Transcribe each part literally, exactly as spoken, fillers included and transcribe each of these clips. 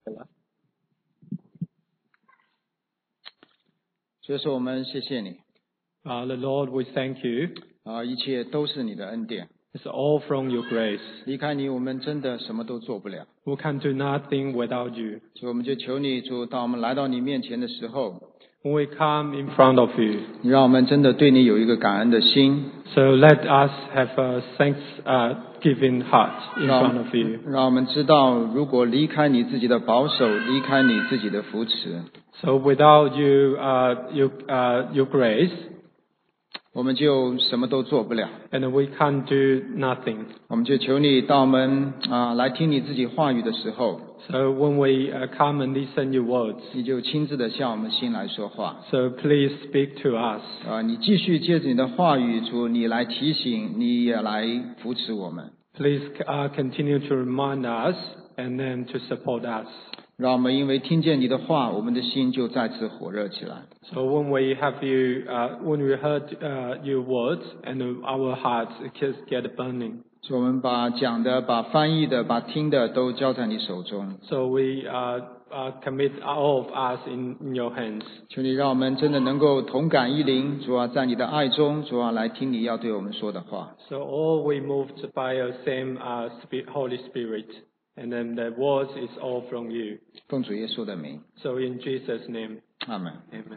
所以说我们谢谢你 Uh, the Lord, we thank you. 啊，一切都是你的恩典。 It's all from your grace. 离开你，我们真的什么都做不了。 We can do nothing without you. 所以我们就求你主，当我们来到你面前的时候， When we come in front of you, 你让我们真的对你有一个感恩的心， so let us have a thanks-giving heart in 让 front of you. 让我们知道，如果离开你自己的保守，离开你自己的扶持， So without you, uh, your, uh, your grace, 我们就什么都做不了。 and we can do nothing. 我们就求你，当我们啊来听你自己话语的时候， So when we uh, come and listen your words, 你就亲自的向我们心来说话。 so please speak to us. 啊，你继续借着你的话语，主，你来提醒，你也来扶持我们， Please uh, continue to remind us and then to support us. 让我们因为听见你的话，我们的心就再次火热起来。 So when we have you, uh, when we heard uh, your words, and our hearts just get burning. 所以我们把讲的、把翻译的、把听的都交在你手中。 So we uh, uh, commit all of us in, in your hands. 求你让我们真的能够同感一灵，主啊，在你的爱中，主啊，来听你要对我们说的话。 So all we moved by your same uh, Spirit, Holy Spirit, and then the words is all from you. 奉主耶稣的名， So in Jesus' name, 阿门。 amen.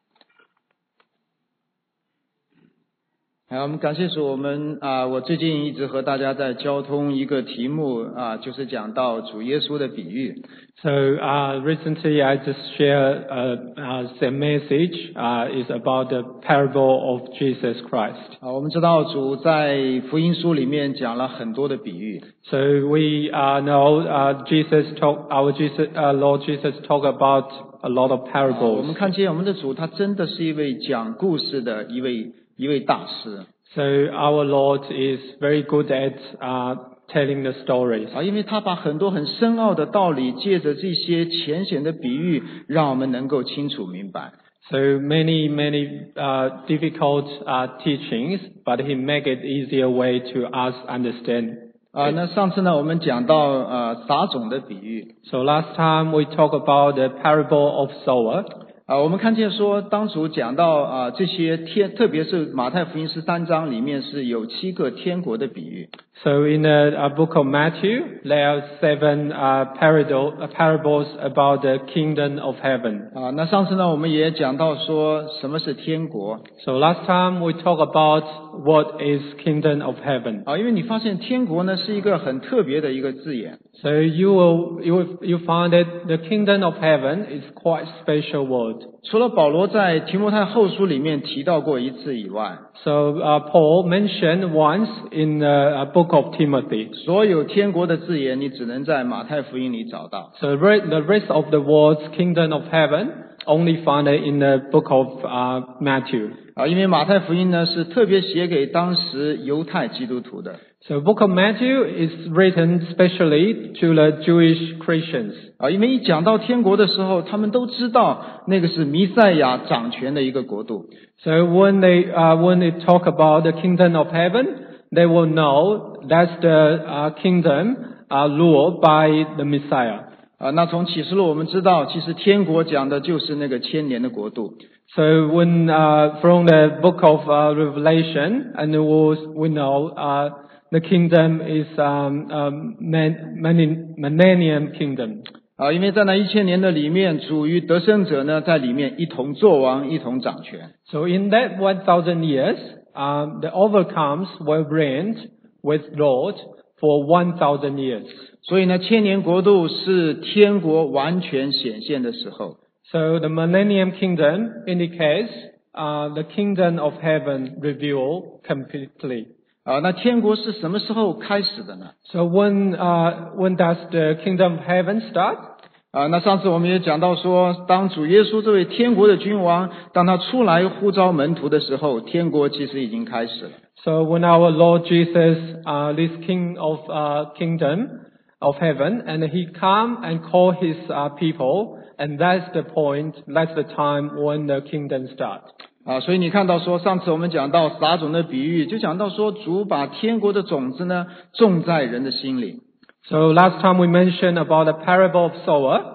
好，我们感谢主。我们啊，我最近一直和大家在交通一个题目啊，就是讲到主耶稣的比喻。 So uh, recently I just shared uh, uh, the message uh, is about the parable of Jesus Christ. 啊，我们知道主在福音书里面讲了很多的比喻。 So we uh, know uh, Jesus talk, our Jesus, uh, Lord Jesus talk about a lot of 啊我们 parables. 看见我们的主，他真的是一位讲故事的一位一位大师 So our Lord is very good at uh, telling the stories. 啊，因为他把很多很深奥的道理，借着这些浅显的比喻，让我们能够清楚明白。 So many, many uh, difficult uh, teachings, but he make it easier way to us understand. 啊，那上次呢，我们讲到呃撒种的比喻 So last time we talked about the parable of sower. 啊，我们看见说，当主讲到啊这些天，特别是马太福音十三章里面是有七个天国的比喻。 So in the uh, book of Matthew, there are seven uh, parable, uh, parables about the kingdom of heaven. 啊，那上次呢，我们也讲到说什么是天国 So last time we talked about what is kingdom of heaven. 啊，因为你发现天国呢是一个很特别的一个字眼 So you will you will, you find that the kingdom of heaven is quite special word. 除了保罗在提摩太后书里面提到过一次以外， So uh, Paul mentioned once in the uh, book of Timothy. 所有天国的字眼你只能在马太福音里找到。 So re- the rest of the words kingdom of heaven only found it in the book of uh, Matthew. 啊，因为马太福音呢是特别写给当时犹太基督徒的。 So book of Matthew is written specially to the Jewish Christians. 啊，因为一讲到天国的时候，他们都知道那个是弥赛亚掌权的一个国度。 So when they uh, when they talk about the kingdom of heaven, they will know that's the uh, kingdom uh, ruled by the Messiah. 啊，那从启示录我们知道，其实天国讲的就是那个千年的国度。 So when uh, from the book of uh, Revelation, and we we know uh, the kingdom is um, um, man, man, millennium kingdom. 啊，因为在那一千年的里面，主与得胜者呢在里面一同作王，一同掌权。 So in that one thousand years, um, the overcomes will reign with Lord for one thousand years. 所以呢，千年国度是天国完全显现的时候。 So the millennium kingdom indicates uh, the kingdom of heaven revealed completely. 啊，那天国是什么时候开始的呢？ So when uh, when does the kingdom of heaven start? 啊，那上次我们也讲到说，当主耶稣这位天国的君王，当他出来呼召门徒的时候，天国其实已经开始了。 So when our Lord Jesus, uh, this King of uh, kingdom of heaven, and he come and call his uh, people, and that's the point, that's the time when the kingdom starts. 啊，所以你看到说，上次我们讲到撒种的比喻，就讲到说，主把天国的种子呢种在人的心里。 So last time we mentioned about the parable of sower.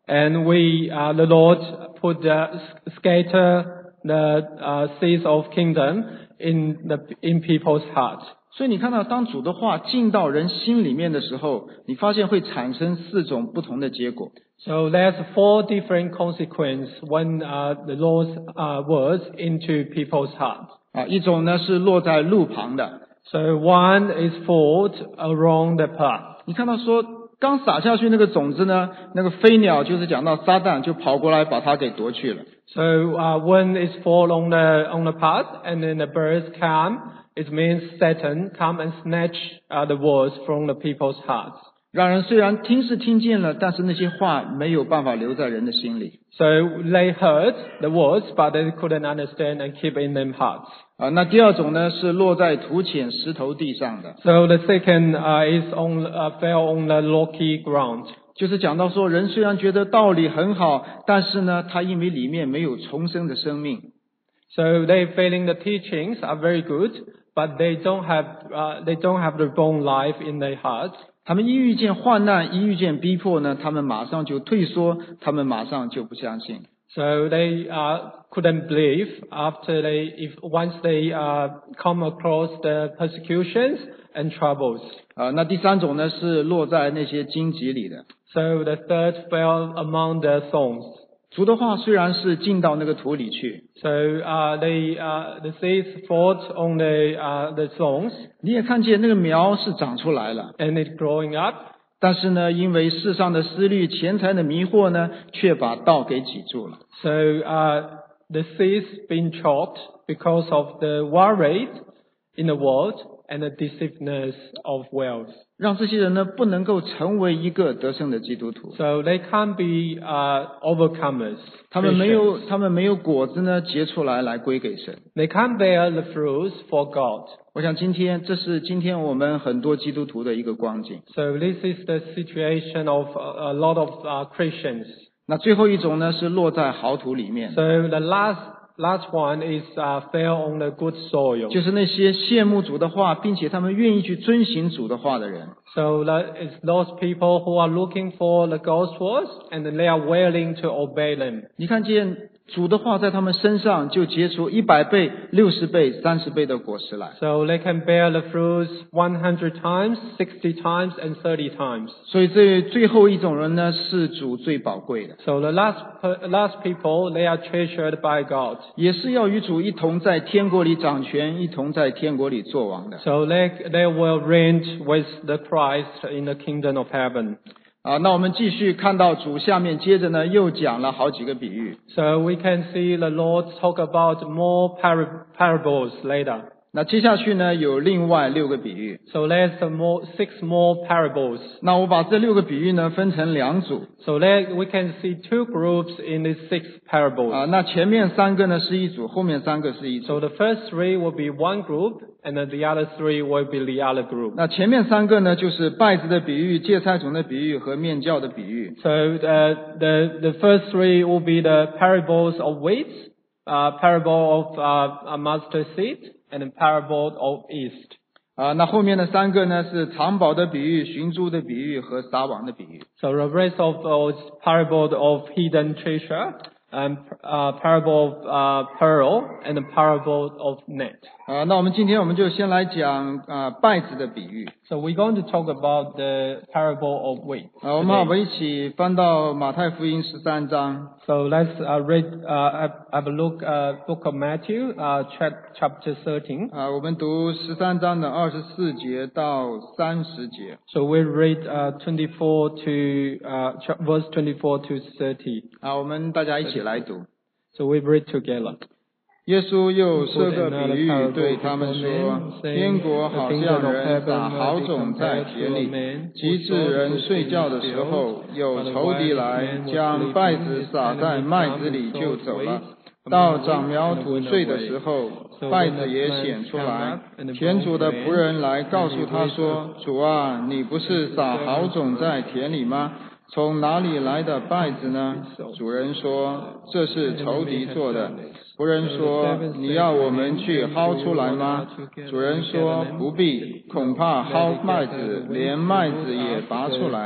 And we, uh, the Lord put the, scatter the uh, seeds of kingdom in the, in people's hearts. 所以你看到当主的话进到人心里面的时候，你发现会产生四种不同的结果。 So there's four different consequences when uh, the Lord's uh, words into people's hearts. 啊，一种呢是落在路旁的。 So one is fought along the path. 你看到说刚撒下去那个种子呢，那个飞鸟就是讲到撒旦就跑过来把它给夺去了。 So uh, when it's fall on the on the path, and then the birds come, it means Satan come and snatch uh, the words from the people's hearts. 让人虽然听是听见了，但是那些话没有办法留在人的心里。 So they heard the words, but they couldn't understand and keep in their hearts. 啊，那第二种呢是落在土浅石头地上的， So the second uh, is on uh, fell on the rocky ground. 就是讲到说人虽然觉得道理很好，但是呢，他因为里面没有重生的生命。 So they feeling the teachings are very good, but they don't have uh, they don't have the born life in their hearts. 他们一遇见患难，一遇见逼迫呢，他们马上就退缩，他们马上就不相信。 So they uh, couldn't believe after they, if once they uh, come across the persecutions and troubles. 啊，那第三种呢是落在那些荆棘里的。 So the third fell among the thorns. 主的话虽然是进到那个土里去， So uh, they, uh, the seeds fought on the uh, the thorns, 你也看见那个苗是长出来了， and it growing up. 但是呢，因为世上的思虑、钱财的迷惑呢，却把道给挤住了。 So uh, the seeds been choked because of the worry in the world and the deceitfulness of wealth. 让这些人呢不能够成为一个得胜的基督徒， So they can't be uh, overcomers. 他们没有 Christians. 他们没有果子呢结出来来归给神。 They can't bear the fruits for God. 我想今天这是今天我们很多基督徒的一个光景。 So this is the situation of a, a lot of uh, Christians. 那最后一种呢是落在好土里面， So the last last one is uh, fell on the good soil. 就是那些羡慕主的话，并且他们愿意去遵行主的话的人。 So that is those people who are looking for the God's words and they are willing to obey them. 你看见主的话在他们身上就结出一百倍、六十倍、三十倍的果实来。 So they can bear the fruits one hundred times, sixty times, and thirty times. 所以这最后一种人呢是主最宝贵的， So the last per- last people, they are treasured by God. 也是要与主一同在天国里掌权，一同在天国里作王的。 So they they will reign with the Christ in the kingdom of heaven. 啊，那我们继续看到主下面接着呢又讲了好几个比喻。 So we can see the Lord talk about more par- parables later. 那接下去呢有另外六个比喻。 So there's some more, six more parables. 那我把这六个比喻呢分成两组。 So there we can see two groups in these six parables. 啊，那前面三个呢是一组，后面三个是一组。 So the first three will be one group, and then the other three will be the other group. 那前面三个呢就是稗子的比喻、芥菜种的比喻和面酵的比喻。 So the the the first three will be the parables of wheat, uh, parable of uh, a mustard seed, and a parable of yeast. 啊，那后面的三个呢是藏宝的比喻、寻珠的比喻和撒网的比喻。 So the rest of those parable of hidden treasure, and uh, parable of uh, pearl, and the parable of net. 啊，那我们今天我们就先来讲啊稗子的比喻。 So we're going to talk about the parable of wheat. 啊，我们好，我 today. 们一起翻到马太福音十三章。 So let's uh, read, uh, have, have a look at Book of Matthew, uh, chap- chapter thirteen. 啊，我们读十三章的二十四节到三十节。 So we read uh, twenty-four to uh, cha- verse twenty-four to thirty. 啊，我们大家一起来读。 So we read together. 耶稣又设个比喻对他们说：天国好像人撒好种在田里，及至人睡觉的时候，有仇敌来将稗子撒在麦子里就走了。到长苗吐穗的时候，稗子也显出来。田主的仆人来告诉他说：主啊，你不是撒好种在田里吗？从哪里来的稗子呢？主人说：这是仇敌做的。仆人说：你要我们去薅出来吗？主人说：不必，恐怕薅麦子，连麦子也拔出来，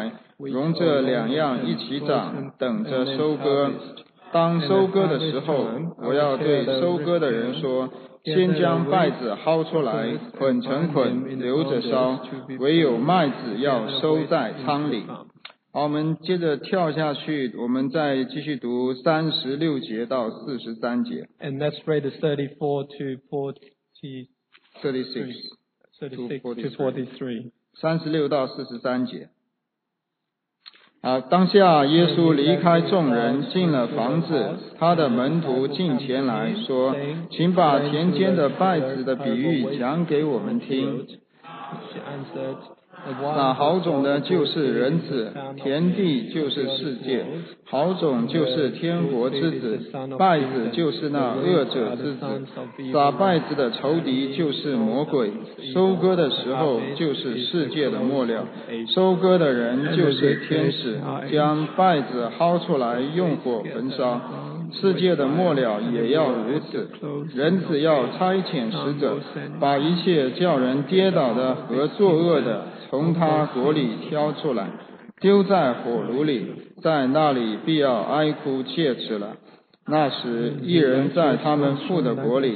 容这两样一起长，等着收割。当收割的时候，我要对收割的人说，先将稗子薅出来，捆成捆，留着烧，唯有麦子要收在仓里。好，我们接着跳下去，我们再继续读三十六节到四十三节。 And let's read thirty-four to forty, thirty-six thirty-six to forty-three. 三十六到四十三节。啊，当下耶稣离开众人，进了房子，他的门徒进前来说，请把田间的稗子的比喻讲给我们听。那好种的就是人子，田地就是世界，好种就是天国之子，稗子就是那恶者之子，撒稗子的仇敌就是魔鬼，收割的时候就是世界的末了，收割的人就是天使，将稗子薅出来用火焚烧。世界的末了也要如此，人子要差遣使者，把一切叫人跌倒的和作恶的从他国里挑出来，丢在火炉里，在那里必要哀哭切齿了。那时一人在他们父的国里，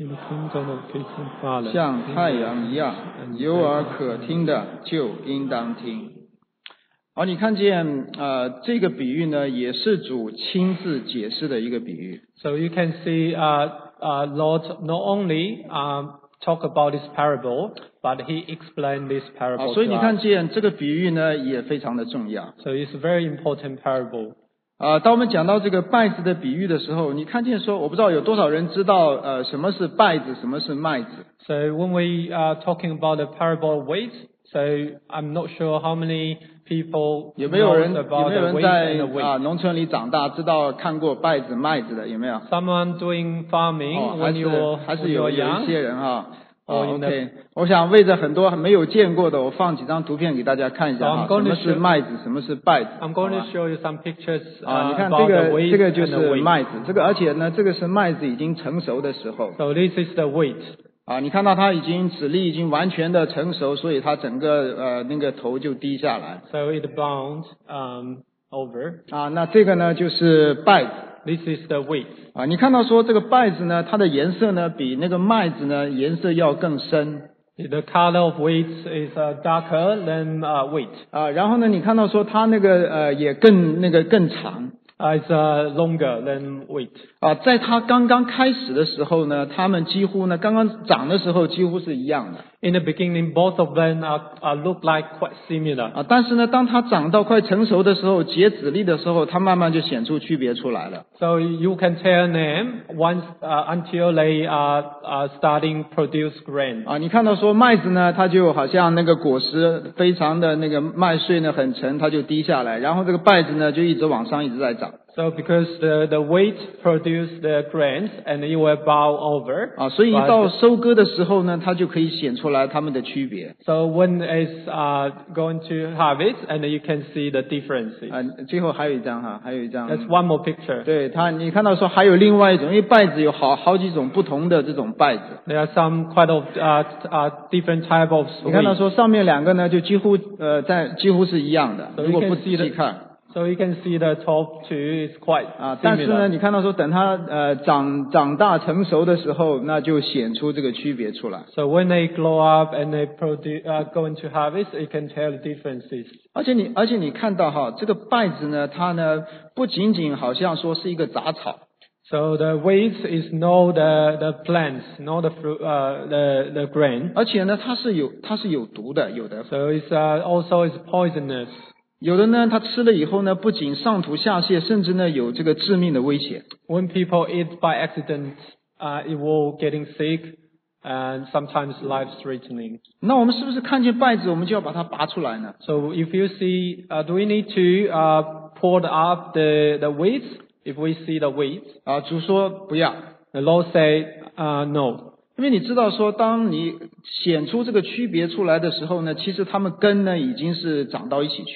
像太阳一样，有耳可听的就应当听。好，你看见呃这个比喻呢，也是主亲自解释的一个比喻。 So you can see uh, uh, Lord not only um, talk about this parable, but he explained this 好， parable 所以 to 你看 us. 见这个比喻呢，也非常的重要。 So it's a very important parable. 啊、呃，当我们讲到这个稗子的比喻的时候，你看见说，我不知道有多少人知道呃什么是稗子，什么是麦子。 So when we are talking about the parable of wheat, so I'm not sure how many people 有没有人 knows 有 about 没有 the 人 wheat 在 and the 啊、 wheat. 农村里长大，知道看过稗子麦子的有没有？ Someone doing farming 哦，还 when 是 you're 还是 when 有 you're 有一 young. 些人哈。哦 Oh, in the- ，OK， 我想为着很多没有见过的，我放几张图片给大家看一下 So 哈， I'm going 什 to 么是 show- 麦子，什么是稗子。 I'm going 好 to 吧 show you some pictures 啊， uh, 你看这 about the 个 wheat 这个就 and the 是 wheat. 麦子，这个而且呢，这个是麦子已经成熟的时候。 So this is the wheat. 啊，你看到它已经籽粒已经完全的成熟，所以它整个呃那个头就低下来。 So it bound um, over. 啊，那这个呢就是稗子。 This is the wheat. 啊，你看到说这个稗子呢，它的颜色呢比那个麦子呢颜色要更深。 The color of wheat is uh, darker than uh, wheat. 啊，然后呢，你看到说它那个呃也更那个更长。 Uh, it's uh, longer than wheat. 啊，在它刚刚开始的时候呢，它们几乎呢刚刚长的时候几乎是一样的。 In the beginning, both of them are, are look like quite similar. 啊，但是呢，当它长到快成熟的时候，结籽粒的时候，它慢慢就显出区别出来了。 So you can tell them once uh, until they are, are starting produce grain. 啊，你看到说麦子呢，它就好像那个果实非常的那个麦穗呢很沉，它就低下来，然后这个稗子呢就一直往上一直在长。 So because the, the wheat produce the grains and it will bow over. 啊，所以一 but- 到收割的时候呢，它就可以显出来它们的区别。 So when it's uh, going to harvest, and you can see the differences. 啊，最后还有一张哈，还有一张。 That's one more picture. 对它，你看到说还有另外一种，因为稗子有好好几种不同的这种稗子。 There are some quite of uh, uh, different type of 你看到 wheat. 说上面两个呢，就几乎呃在几乎是一样的， So 如果 you 不 can 仔 see 细 the 看。 So you can see the top two is quite 啊，但是呢， similar. 你看到说等它呃长长大成熟的时候，那就显出这个区别出来。 So when they grow up and they produce, uh, go into harvest, you can tell the differences. 而且你而且你看到哈，这个稗子呢，它呢不仅仅好像说是一个杂草。 So the wheat is not the, the plants, not the fruit, uh, the, the grain. 而且呢，它是有它是有毒的，有的 So it's uh, also is poisonous. 有的呢，它吃了以后呢，不仅上吐下泻，甚至呢有这个致命的危险。 When people eat by accident, uh, it will getting sick and sometimes life-threatening. 那我们是不是看见稗子，我们就要把它拔出来呢？ So if you see, uh, do we need to uh, pour up the, the wheat? If we see the wheat, 啊，主说不要， the Lord say uh, no. 因为你知道说，当你显出这个区别出来的时候呢，其实它们根呢已经是长到一起去了。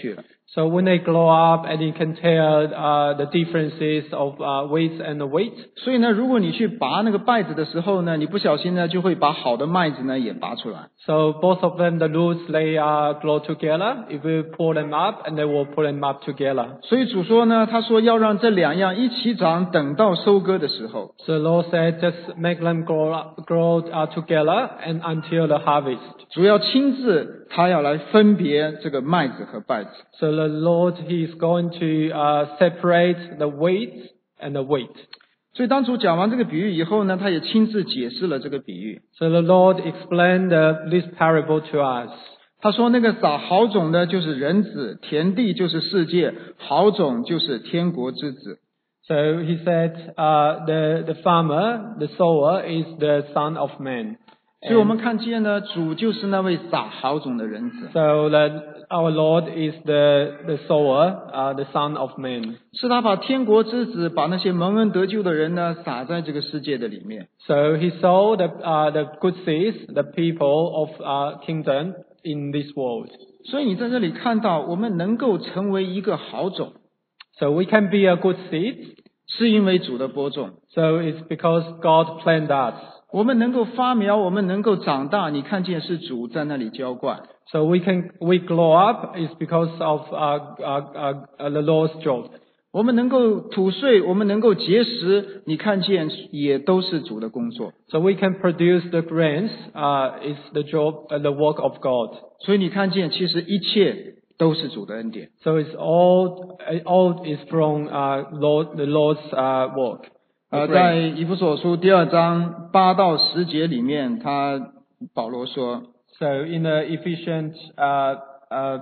So when they grow up and you can tell uh, the differences of uh, weight and weight. 所以呢，如果你去拔那个稗子的时候呢，你不小心呢就会把好的麦子呢也拔出来。 So both of them, the roots, they uh, grow together. If you pull them up, and they will pull them up together. 所以主说呢，他说要让这两样一起长，等到收割的时候。 So the Lord said, just make them grow up, grow uh, together and until the harvest. 主要亲自他要来分别这个麦子和稗子。 So the Lord, He is going to uh, separate the wheat and the wheat. 所以当主讲完这个比喻以后呢，他也亲自解释了这个比喻。 So the Lord explained uh, this parable to us. 他说那个撒好种的就是人子，田地就是世界，好种就是天国之子。 So He said, uh, the, the farmer, the sower is the son of man. 所以我们看见呢，主就是那位撒好种的人子。 So that our Lord is the, the sower, uh, the son of man. 是他把天国之子，把那些蒙恩得救的人呢，撒在这个世界的里面。 So He sowed the, uh, the good seeds, the people of uh, kingdom in this world. 所以你在这里看到，我们能够成为一个好种， So we can be a good seed. 是因为主的播种。 So it's because God planted us. 我们能够发苗，我们能够长大，你看见是主在那里浇灌。 So we can we grow up is because of uh, uh, uh, the Lord's job. 我们能够吐穗，我们能够结实，你看见也都是主的工作。 So we can produce the grains. Uh, is the job, uh, the work of God. 所以你看见，其实一切都是主的恩典。 So it's all all is from uh, Lord the Lord's uh, work. 呃，在以弗所书第二章八到十节里面，他保罗说。 So in the Ephesians uh, uh,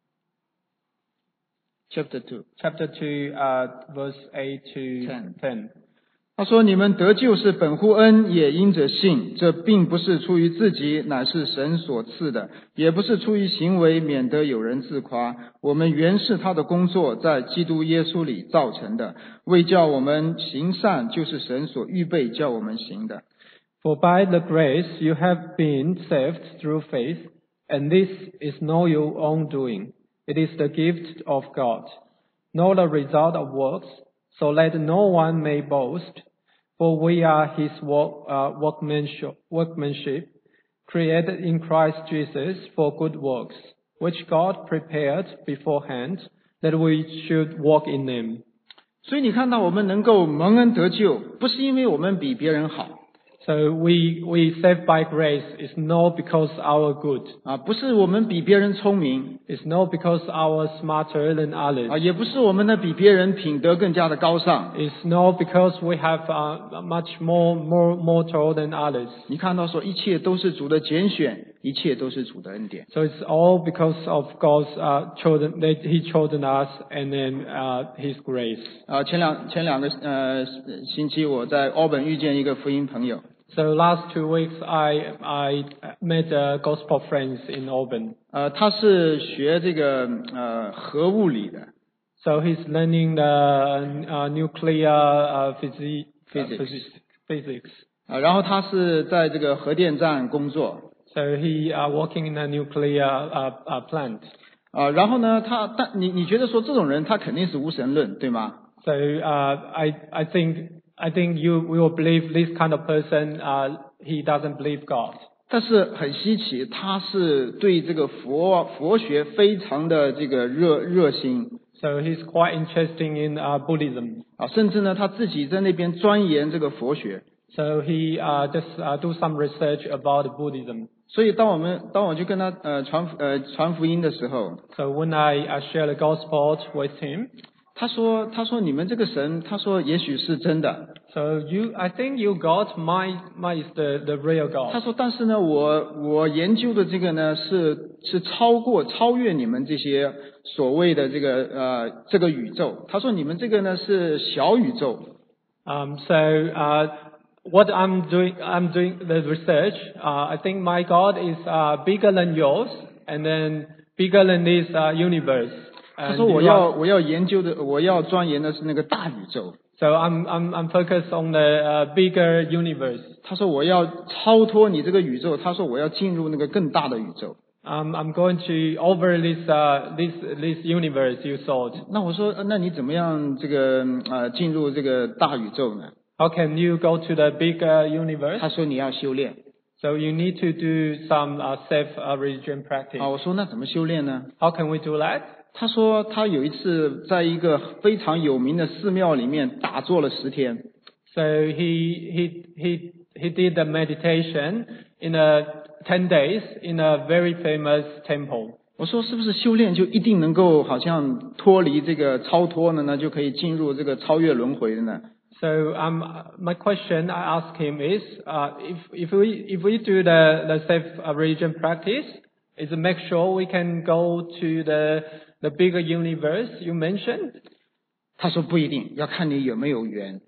chapter two chapter two uh, verse eight to ten. ten. 他说：“你们得救是本乎恩，也因着信。这并不是出于自己，乃是神所赐的；也不是出于行为，免得有人自夸。我们原是他的工作，在基督耶稣里造成的，为叫我们行善，就是神所预备叫我们行的。” For by the grace you have been saved through faith, and this is not your own doing. It is the gift of God, not the result of works, so that no one may boast. For we are His work, uh, workmanship, workmanship, created in Christ Jesus for good works, which God prepared beforehand that we should walk in them. 所以你看到我们能够蒙恩得救，不是因为我们比别人好。 So we, we saved by grace is not because our good. 啊，不是我们比别人聪明， It's not because our smarter than others. 啊，也不是我们呢比别人品德更加的高尚。 It's not because we have uh, much more, more mortal than others. 你看到说，一切都是主的拣选，一切都是主的恩典。 So it's all because of God's uh, chosen, that He chosen us and then uh, His grace. 啊，前两前两个呃星期，我在澳本遇见一个福音朋友。 So last two weeks I I met uh, gospel friends in Auburn. 呃，他是学这个呃核物理的。 So he's learning the uh, nuclear uh, physi- Physics. Uh, physics. Physics. 啊，然后他是在这个核电站工作。 So he uh, working in a nuclear uh, uh, plant. 啊，然后呢，他但你你觉得说这种人他肯定是无神论，对吗？ So uh, I I think I think you will believe this kind of person. Uh, he doesn't believe God. 但是很稀奇，他是对这个佛佛学非常的这个热热心。 So he's quite interested in uh, Buddhism. 啊，甚至呢，他自己在那边钻研这个佛学。 So he uh, just uh, do some research about Buddhism. 所以当我们当我去跟他呃传呃传福音的时候， So when I uh, share the gospel with him, 他说他说你们这个神，他说也许是真的。 so you, I think you God, my, my is the, the real 他 God. 说但是呢，我我研究的这个呢是是超过超越你们这些所谓的这个呃这个宇宙。他说你们这个呢是小宇宙。 Um, so uh, what I'm doing, I'm doing the research. Uh, I think my God is uh, bigger than yours, and then bigger than this uh, universe. 他 And 说我 you 要 are- 我要研究的我要钻研的是那个大宇宙。 so I'm I'm I'm focused on the uh, bigger universe. 他说我要超脱你这个宇宙。他说我要进入那个更大的宇宙。 Um, I'm going to over this, uh, this, this universe you thought. 那我说，呃那你怎么样这个呃进入这个大宇宙呢？ How can you go to the bigger universe? 他说你要修炼。 So you need to do some uh, self uh, religion practice. 啊，我说那怎么修炼呢？ How can we do that? 他说他有一次在一个非常有名的寺庙里面打坐了十天。 So he, he, he, he did the meditation in a ten days in a very famous temple. 我说是不是修炼就一定能够好像脱离这个超脱了呢？就可以进入这个超越轮回的呢？ So um, my question I ask him is, uh, if, if we if we do the, the self religion practice, is to make sure we can go to the the bigger universe you mentioned? 他说不一定，要看你有没有缘。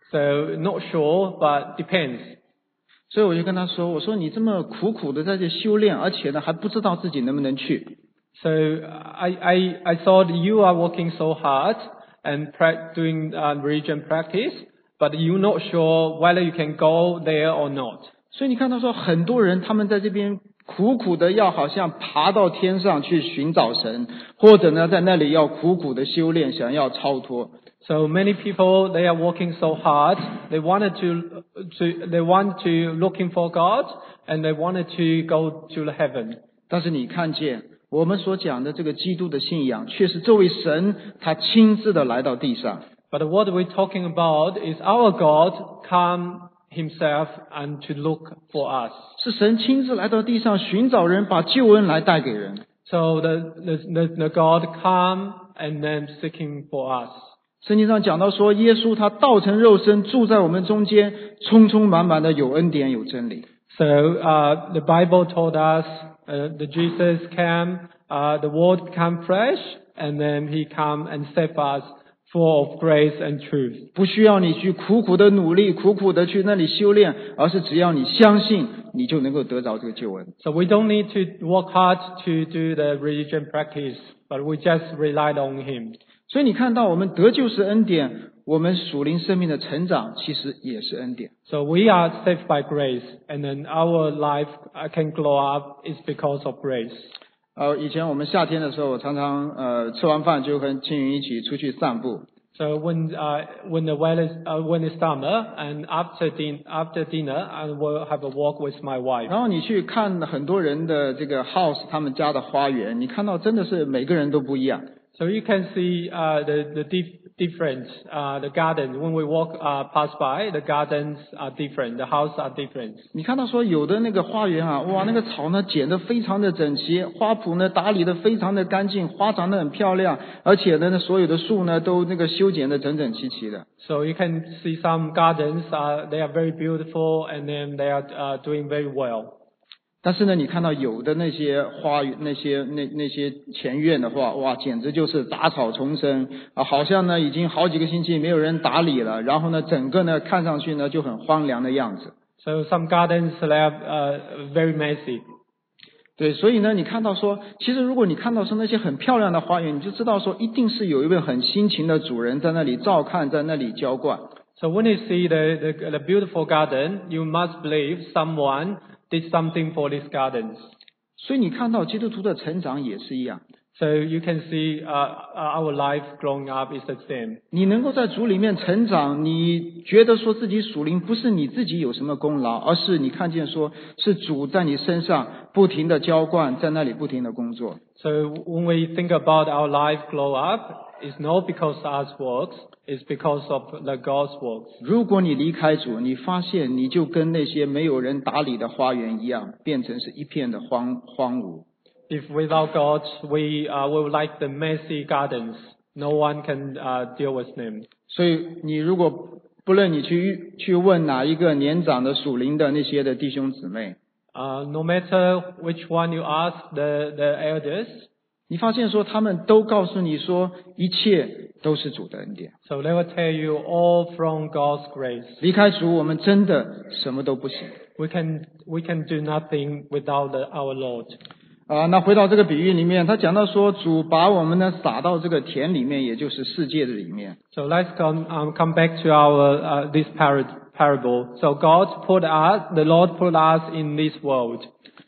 So not sure, but depends. 所以我就跟他说，我说你这么苦苦的在这修炼，而且呢还不知道自己能不能去。 So I I I thought you are working so hard and pra- doing uh, religion practice, but you're not sure whether you can go there or not. 所以你看他说很多人他们在这边苦苦的要好像爬到天上去寻找神，或者呢在那里要苦苦的修炼，想要超脱。 So many people, they are working so hard. They wanted to, to they want to looking for God, and they wanted to go to the heaven. 但是你看见我们所讲的这个基督的信仰，却是这位神他亲自的来到地上。 But what we're talking about is our God come himself and to look for us. 是神亲自来到地上寻找人，把救恩来带给人。 So the, the, the, the God come and then seeking for us. 圣经上讲到说，耶稣他道成肉身住在我们中间，充充满满的有恩典有真理。 So uh, the Bible told us uh, that Jesus came, uh, the Word became flesh, and then He come and save us, full of grace and truth. 不需要你去苦苦的努力，苦苦的去那里修炼，而是只要你相信，你就能够得着这个救恩。 So we don't need to work hard to do the religion practice, but we just relied on Him. 所以你看到我们得救是恩典，我们属灵生命的成长其实也是恩典。 So we are saved by grace, and then our life uh, can grow up is because of grace. 呃，以前我们夏天的时候，我常常呃吃完饭就跟青云一起出去散步。 So when uh, when the weather is, uh, when it's summer and after din after dinner, I will have a walk with my wife. 然后你去看很多人的这个 house， 他们家的花园，你看到真的是每个人都不一样。 So you can see uh, the the dif- difference, uh, the garden. When we walk uh, pass by, the gardens are different, the houses are different. 你看到说有的那个花园啊，哇，那个草呢剪得非常的整齐，花圃呢打理得非常的干净，花长得很漂亮，而且呢，那所有的树呢都那个修剪得整整齐齐的。 So you can see some gardens, uh, they are very beautiful, and then they are uh, doing very well. 但是呢，你看到有的那些花园、那些那那些前院的话，哇，简直就是杂草丛生啊，好像呢已经好几个星期没有人打理了，然后呢，整个呢看上去呢就很荒凉的样子。 So some gardens they are uh, very messy. 对，所以呢，你看到说，其实如果你看到是那些很漂亮的花园，你就知道说，一定是有一位很辛勤的主人在那里照看，在那里浇灌。 So when you see the, the, the beautiful garden, you must believe someone did something for these gardens. 所以你看到基督徒的成长也是一样， So you can see uh, our life growing up is the same. 你能够在主里面成长，你觉得说自己属灵，不是你自己有什么功劳，而是你看见说是主在你身上不停的浇灌，在那里不停的工作。 So when we think about our life grow up, it's not because us works, it's because of the God's works. 如果你离开主，你发现你就跟那些没有人打理的花园一样，变成是一片的荒荒芜。 If without God, we uh, we like the messy gardens. No one can uh, deal with them. 所以你如果不论你去去问哪一个年长的属灵的那些的弟兄姊妹， Uh, no matter which one you ask the the elders, 你发现说他们都告诉你说，一切都是主的恩典。 so they will tell you all from God's grace. 离开主，我们真的什么都不行。 We can we can do nothing without the, our Lord. 啊，那回到这个比喻里面，他讲到说，主把我们呢撒到这个田里面，也就是世界的里面。 So let's come um, come back to our uh, this par- parable. So God put us, the Lord put us in this world.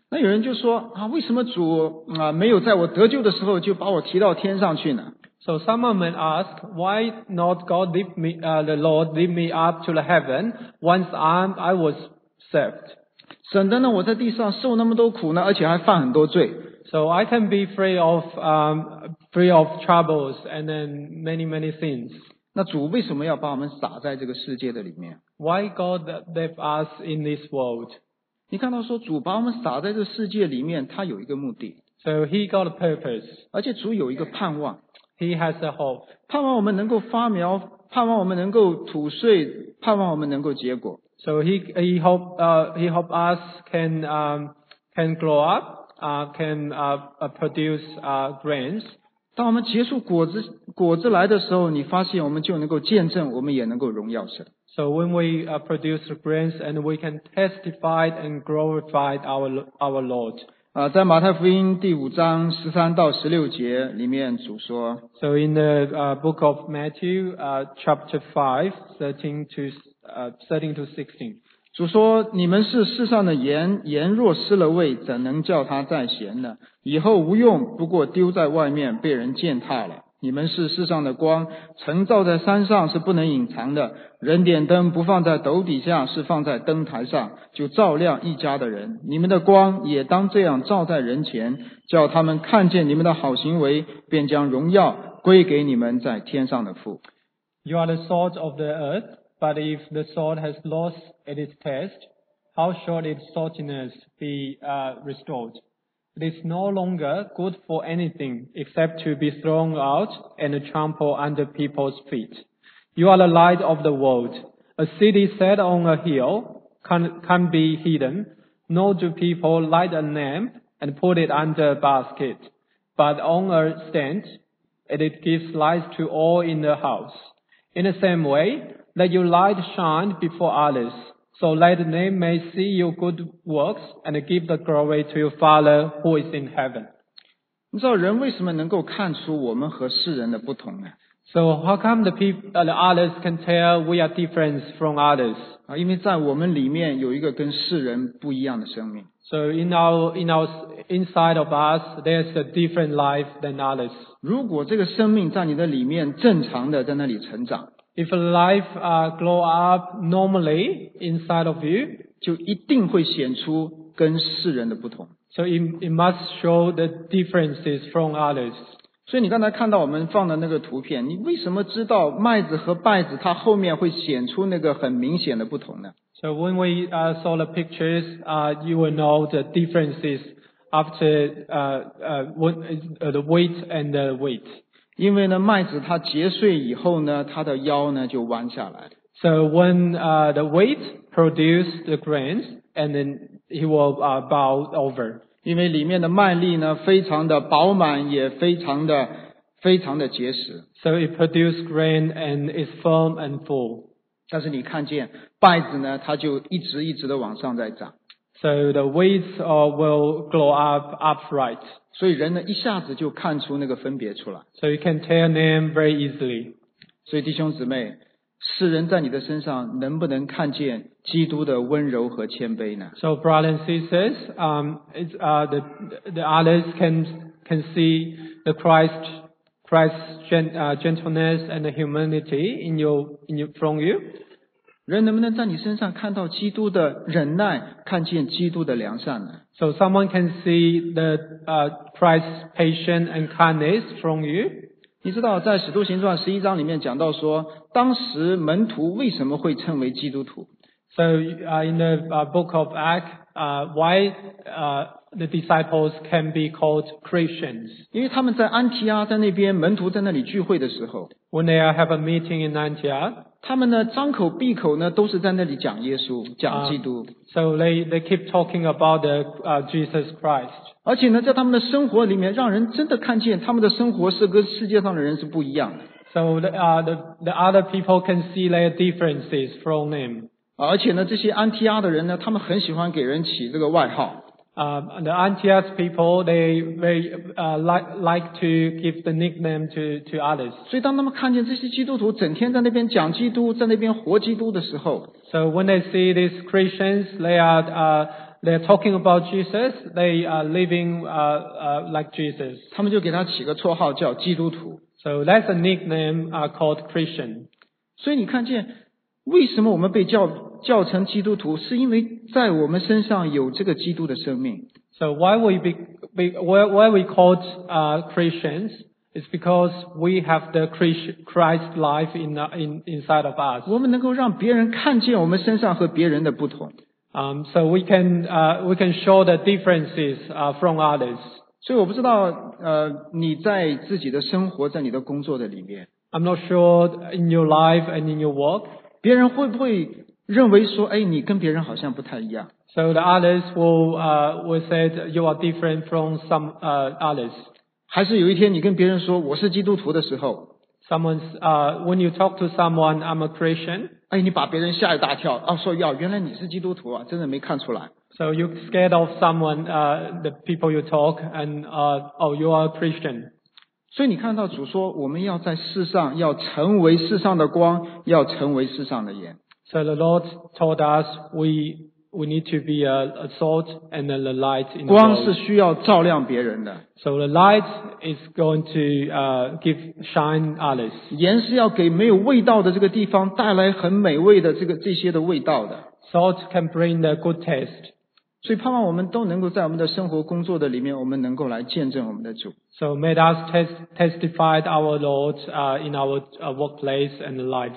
那有人就说啊，为什么主啊没有在我得救的时候就把我提到天上去呢？ So someone may ask, why not God lift me, uh, the Lord lift me up to the heaven once I'm, I was saved? 省得呢我在地上受那么多苦呢，而且还犯很多罪。 So I can be free of, um, free of troubles and then many, many sins. 那主为什么要把我们撒在这个世界的里面？ Why God left us in this world? 你看到说主把我们撒在这个世界里面，他有一个目的， So He got a purpose. 而且主有一个盼望， He has a hope. 盼望我们能够发苗，盼望我们能够吐穗，盼望我们能够结果。 So He He hope uh, He hope us can um, can grow up, uh, can uh, uh, produce uh, grains. 当我们结出果子果子来的时候，你发现我们就能够见证，我们也能够荣耀神。 So when we uh, produce the grains and we can testify and glorify our our Lord. 啊，在马太福音第五章十三到十六节里面，主说， So in the uh, book of Matthew, uh, chapter five, thirteen to uh, thirteen to sixteen. 主说：“你们是世上的盐，盐若失了味，怎能叫它再咸呢？以后无用，不过丢在外面，被人践踏了。你们是世上的光，城照在山上是不能隐藏的。人点灯不放在斗底下，是放在灯台上，就照亮一家的人。你们的光也当这样照在人前，叫他们看见你们的好行为，便将荣耀归给你们在天上的父。” You are the salt of the earth, but if the salt has lost its taste, how shall its saltiness be uh, restored? It is no longer good for anything except to be thrown out and trampled under people's feet. You are the light of the world. A city set on a hill can, can be hidden, nor do people light a lamp and put it under a basket, but on a stand, and it gives light to all in the house. In the same way, let your light shine before others, so that they may see your good works and give the glory to your Father who is in heaven. 你知道人为什么能够看出我们和世人的不同呢？ So how come the people, uh, the others can tell we are different from others? 啊，因为在我们里面有一个跟世人不一样的生命。 So in our in our inside of us, there's a different life than others. 如果这个生命在你的里面正常的在那里成长， If a life uh, grow up normally inside of you, 就一定会显出跟世人的不同。 so it, it must show the differences from others. 所以你刚才看到我们放的那个图片，你为什么知道麦子和稗子它后面会显出那个很明显的不同呢？ So when we uh, saw the pictures, uh, you will know the differences after uh, uh, what, uh, the weight and the weight. 因为呢，麦子它结穗以后呢，它的腰呢就弯下来。 So when uh, the wheat produce the grains, and then he will uh, bow over. 因为里面的麦粒呢非常的饱满，也非常的非常的结实。 So it produces grain and is firm and full. 但是你看见稗子呢，它就一直一直的往上在长。 So the weeds uh, will grow up upright. 所以人呢一下子就看出那个分别出来。 So you can tell them very easily. 所以弟兄姊妹，世人在你的身上能不能看见基督的温柔和谦卑呢？ So brothers and sisters, um, it's, uh, the the others can can see the Christ Christ's gent, uh, gentleness and the humanity in you in you from you. 人能不能在你身上看到基督的忍耐，看见基督的良善呢？ So someone can see the uh, Christ's patience and kindness from you. 你知道在使徒行传十一章里面讲到说，当时门徒为什么会称为基督徒？ So uh, in the uh, book of Acts, uh, why uh, the disciples can be called Christians? 因为他们在安提阿在那边门徒在那里聚会的时候， When they have a meeting in Antioch, 他们呢张口闭口呢都是在那里讲耶稣，讲基督。 so they, they keep talking about the uh, Jesus Christ. 而且呢，在他们的生活里面，让人真的看见他们的生活是跟世界上的人是不一样的。 So the, uh, the, the other people can see their differences from them. 而且呢，这些安提阿的人呢，他们很喜欢给人起这个外号。 Um, the Antioch people, they very uh, like like to give the nickname to to others. 所以当他们看见这些基督徒整天在那边讲基督，在那边活基督的时候， So when they see these Christians, they are uh, they're talking about Jesus, they are living uh, uh, like Jesus. 他们就给他起个绰号叫基督徒。 So that's a nickname uh, called Christian. 所以你看见为什么我们被叫叫成基督徒，是因为在我们身上有这个基督的生命。 So why we be, be why, why we called uh, Christians is because we have the Christ, Christ life in, uh, in inside of us. 我们能够让别人看见我们身上和别人的不同。 Um, so we can uh, we can show the differences uh, from others. 所以我不知道呃你在自己的生活在你的工作的里面， I'm not sure in your life and in your work. 别人会不会认为说，哎，你跟别人好像不太一样？ So the others will uh, will say that you are different from some uh, others. 还是有一天你跟别人说我是基督徒的时候， Someone's uh, when you talk to someone, I'm a Christian. 哎，你把别人吓一大跳，啊，说呀，原来你是基督徒啊，真的没看出来。 So you're scared of someone, uh, the people you talk, and uh, oh, you are a Christian. 所以你看到主说，我们要在世上要成为世上的光，要成为世上的盐。 So the Lord told us we we need to be a, a salt and a light in the 光是 world. 需要照亮别人的， So the light is going to uh, give shine others. 盐是要给没有味道的这个地方带来很美味的这个这些的味道的。 Salt can bring the good taste. 所以盼望我们都能够在我们的生活工作的里面，我们能够来见证我们的主。 So may us tes- testify our Lord uh, in our uh, workplace and life.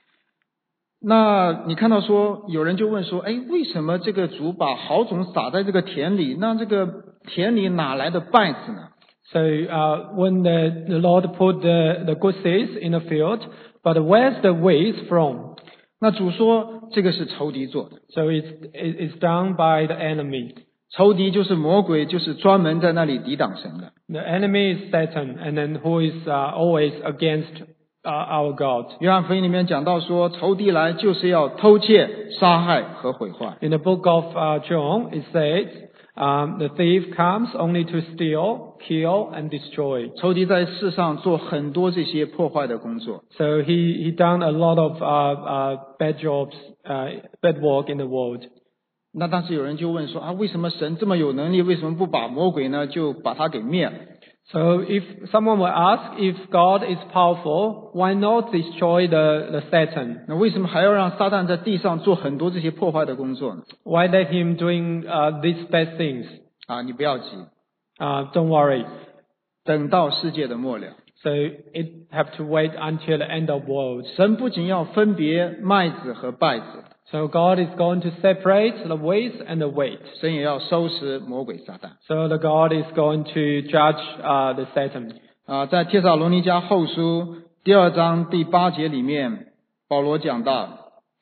那你看到说，有人就问说，哎，为什么这个主把好种撒在这个田里？那这个田里哪来的稗子呢？ So uh, when the, the Lord put the, the good seeds in the field, but where's the weeds from? 那主说，这个是仇敌做的。 So it's, it's done by the enemy. 仇敌就是魔鬼，就是专门在那里抵挡神的。 The enemy is Satan, and then who is uh, always against uh, our God. 约翰福音里面讲到说，仇敌来就是要偷窃、杀害和毁坏。 In the book of uh, John, it says, um, the thief comes only to steal, kill, and destroy. 仇敌在世上做很多这些破坏的工作。 So he, he done a lot of uh, uh, bad jobs, uh, bad work in the world. 那但是有人就问说啊，为什么神这么有能力，为什么不把魔鬼呢就把他给灭了？ So if someone will ask if God is powerful, why not destroy the, the Satan? 那为什么还要让撒旦在地上做很多这些破坏的工作呢？ Why let him doing uh, these bad things? 啊，你不要急， Uh, don't worry. 等到世界的末了， So it have to wait until the end of world. 神不仅要分别麦子和稗子， So God is going to separate the wheat and the wheat. 神也要收拾魔鬼撒旦。 So the God is going to judge uh, the Satan. 啊，在帖撒罗尼迦后书第二章第八节里面，保罗讲到，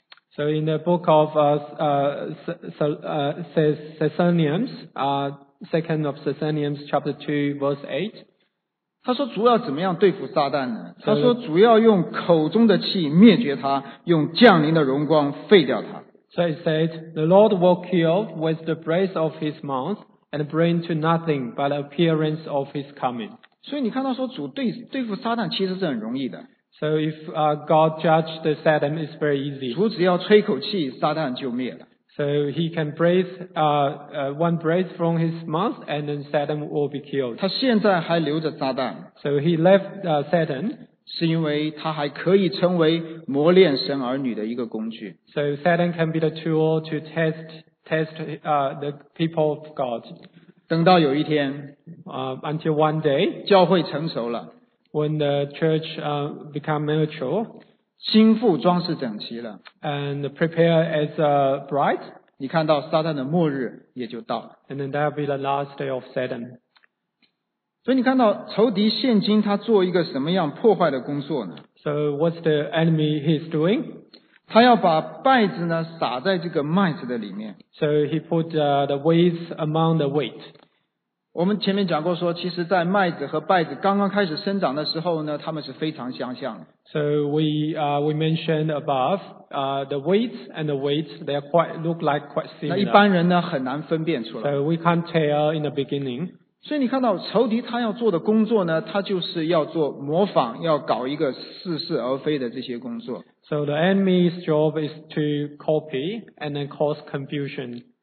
So in the book of uh, uh, uh, Thessalonians, uh, second of Thessalonians chapter two verse eight. 他说主要怎么样对付撒旦呢？他说主要用口中的气灭绝他，用降临的荣光废掉他。 So it said, the Lord will kill with the breath of his mouth and bring to nothing but the appearance of his coming. 所以你看到说主对对付撒旦其实是很容易的， So if uh, God judged the Satan, it's very easy. 主只要吹口气，撒旦就灭了。 So he can breathe uh, uh, one breath from his mouth, and then Satan will be killed. 他现在还留着撒旦， So he left uh, Satan. 是因为他还可以成为磨练神儿女的一个工具。 So Satan can be the tool to test test uh, the people of God. 等到有一天， Uh, until one day, 教会成熟了， when the church uh, become mature 新妇装饰整齐了， and prepare as a bride, 你看到撒旦的末日也就到了。 and then that will be the last day of Satan. 所以你看到仇敌现今他做一个什么样破坏的工作呢？ So what's the enemy he's doing? 他要把稗子呢撒在这个麦子的里面。 So he put uh, the weeds among the wheat. 我们前面讲过说，其实在麦子和稗子刚刚开始生长的时候呢，它们是非常相像的。 So we uh, we mentioned above uh, the wheat and the wheat, they are quite look like quite 那一 similar. 般人呢很难分辨出来。 So we can't tell in the beginning. 所以你看到仇敌他要做的工作呢，他就是要做模仿，要搞一个似是而非的这些工作。 So the enemy's job is to copy and then cause confusion.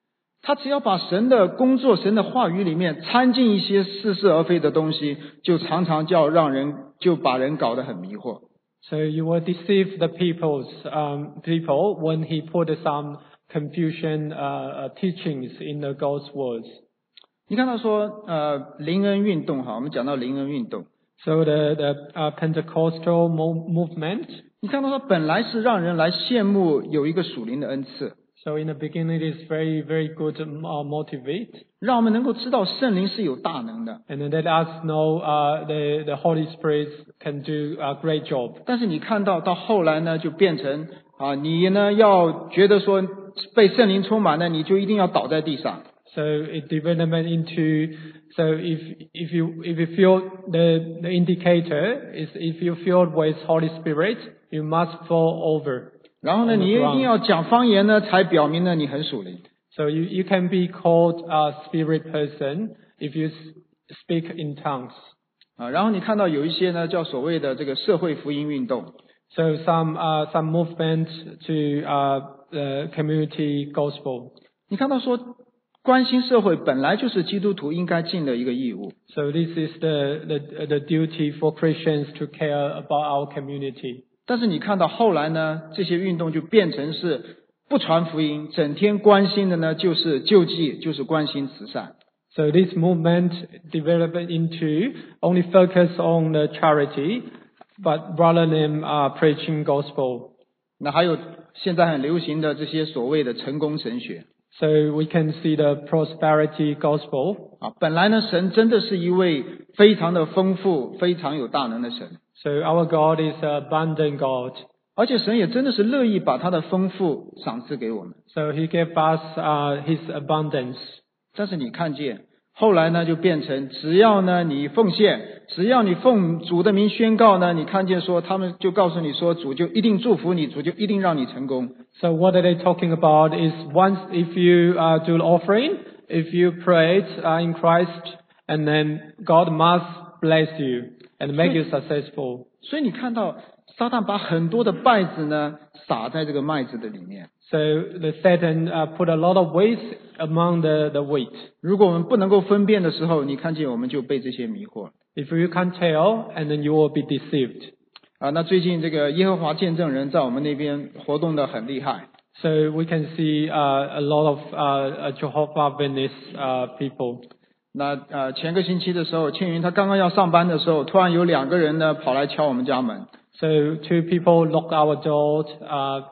他只要把神的工作、神的话语里面掺进一些似是而非的东西，就常常叫让人就把人搞得很迷惑。 So you will deceive the people's um, people when he put some confusion uh, teachings in the God's words. 你看到说，呃，灵恩运动哈，我们讲到灵恩运动。 So the the uh, Pentecostal movement. 你看到它本来是让人来羡慕有一个属灵的恩赐。 So in the beginning, it is very, very good to uh, motivate. 让我们能够知道圣灵是有大能的。 And then let us know uh, the the Holy Spirit can do a great job. 但是你看到到后来呢，就变成啊，你呢要觉得说被圣灵充满了，你就一定要倒在地上。 So it developed into so if if you if you feel the the indicator is if you filled with Holy Spirit, you must fall over. 然后呢，你一定要讲方言呢，才表明呢你很属灵。 So you you can be called a spirit person if you speak in tongues. 啊，然后你看到有一些呢叫所谓的这个社会福音运动。 So some uh some movement to uh the community gospel. 你看到说关心社会本来就是基督徒应该尽的一个义务。 So this is the the the duty for Christians to care about our community. 但是你看到后来呢，这些运动就变成是不传福音，整天关心的呢就是救济，就是关心慈善。 So this movement developed into only focus on the charity, but rather than uh, preaching gospel. 那还有现在很流行的这些所谓的成功神学。 So we can see the prosperity gospel. 啊，本来呢，神真的是一位非常的丰富、非常有大能的神。 So our God is an abundant God. 而且神也真的是乐意把他的丰富赏赐给我们。 So He gave us uh, His abundance. 但是你看见后来呢，就变成只要呢你奉献，只要你奉主的名宣告呢，你看见说他们就告诉你说主就一定祝福你，主就一定让你成功。 So what are they talking about is once if you uh, do the offering, if you pray uh, in Christ, and then God must bless you and make you successful. 所以你看到撒旦把很多的稗子呢撒在这个麦子的里面。 So the Satan uh, put a lot of weight among the, the wheat. 如果我们不能够分辨的时候，你看见我们就被这些迷惑了。 If you can't tell, and then you will be deceived. 啊，那最近这个耶和华见证人在我们那边活动的很厉害。 So we can see uh, a lot of uh, Jehovah's Witness uh, people. 那呃前个星期的时候，倩云她刚刚要上班的时候，突然有两个人呢跑来敲我们家门。 So two people knock our door. Uh,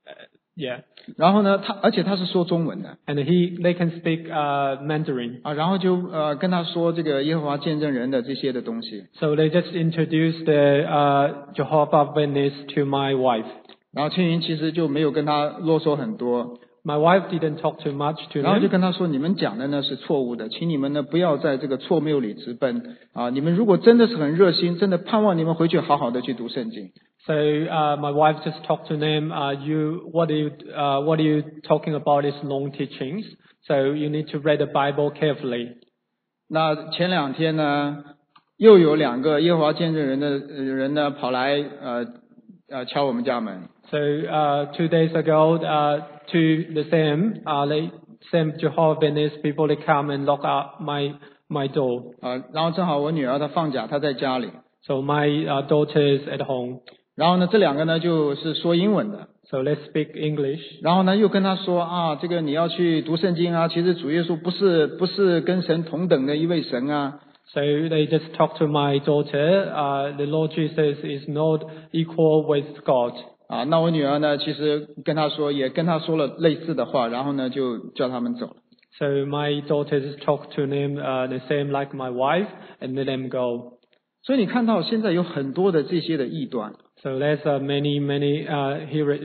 yeah. 然后呢，他而且他是说中文的。 And he they can speak uh, Mandarin. 啊，然后就呃跟他说这个耶和华见证人的这些的东西。 So they just introduced the uh, Jehovah's Witness to my wife. 然后倩云其实就没有跟他啰嗦很多。 My wife didn't talk too much to them. 然后就跟他说，你们讲的呢是错误的，请你们呢不要在这个错谬里直奔啊！你们如果真的是很热心，真的盼望你们回去好好的去读圣经。 So uh, my wife just talked to them. Uh, you what are you uh, what are you talking about is long teachings. So you need to read the Bible carefully. 那前两天呢，又有两个耶和华见证人的人呢跑来呃呃敲我们家门。 So uh, two days ago, uh, to the same, uh, they, same Jehovah's Witness people, they come and knock out my my door. 啊，然后正好我女儿她放假，她在家里。 So my uh, daughter is at home. 然后呢，这两个呢就是说英文的。 So let's speak English. 然后呢，又跟她说啊，这个你要去读圣经啊，其实主耶稣不是不是跟神同等的一位神啊。 So they just talk to my daughter. Uh, the Lord Jesus is not equal with God. 啊，那我女儿呢，其实跟她说，也跟她说了类似的话，然后呢，就叫他们走了。 So my daughter just talked to them uh, the same like my wife, and let them go. 所以你看到现在有很多的这些的异端。 So there's uh, many many uh,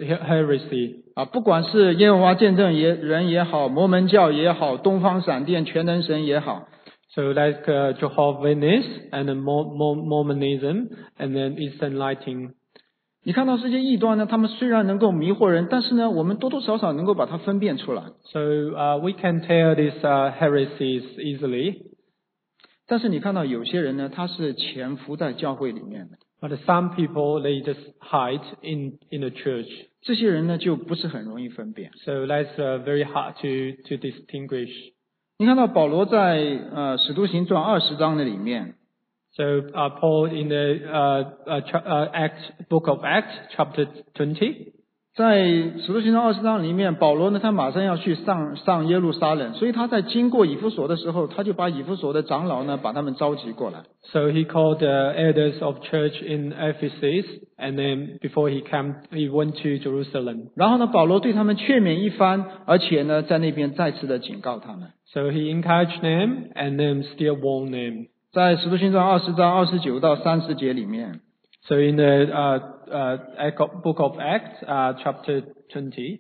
heresy. 啊，不管是耶和华见证也人也好，摩门教也好，东方闪电全能神也好。 So like uh, Jehovah's Witness and uh, Mormonism, and then Eastern Lighting. 你看到这些异端呢，他们虽然能够迷惑人，但是呢，我们多多少少能够把它分辨出来。 So uh, we can tell these uh, heresies easily. 但是你看到有些人呢，他是潜伏在教会里面的。 But some people, they just hide in, in the church. 这些人呢就不是很容易分辨。 So that's uh, very hard to, to distinguish. 你看到保罗在呃使徒行传二十章的里面， So uh, Paul in the uh, uh, ch- uh, Act, book of Acts, chapter twenty. 在使徒行传二十章里面，保罗呢他马上要去上上耶路撒冷，所以他在经过以弗所的时候，他就把以弗所的长老呢把他们召集过来。 So he called the elders of church in Ephesus, and then before he came, he went to Jerusalem. 然后呢，保罗对他们劝勉一番，而且呢在那边再次的警告他们。 So he encouraged them and then still warned them. 在使徒行传二十章二十九到三十节里面， So in the uh, uh, Act of- book of Acts, uh, chapter twenty,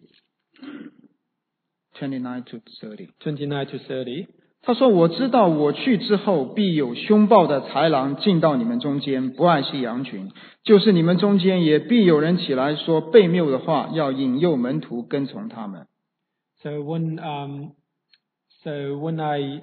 twenty-nine to thirty， twenty-nine to thirty, 他说：“我知道我去之后，必有凶暴的豺狼进到你们中间，不爱惜羊群；就是你们中间也必有人起来说悖谬的话，要引诱门徒跟从他们。” So when um, so when I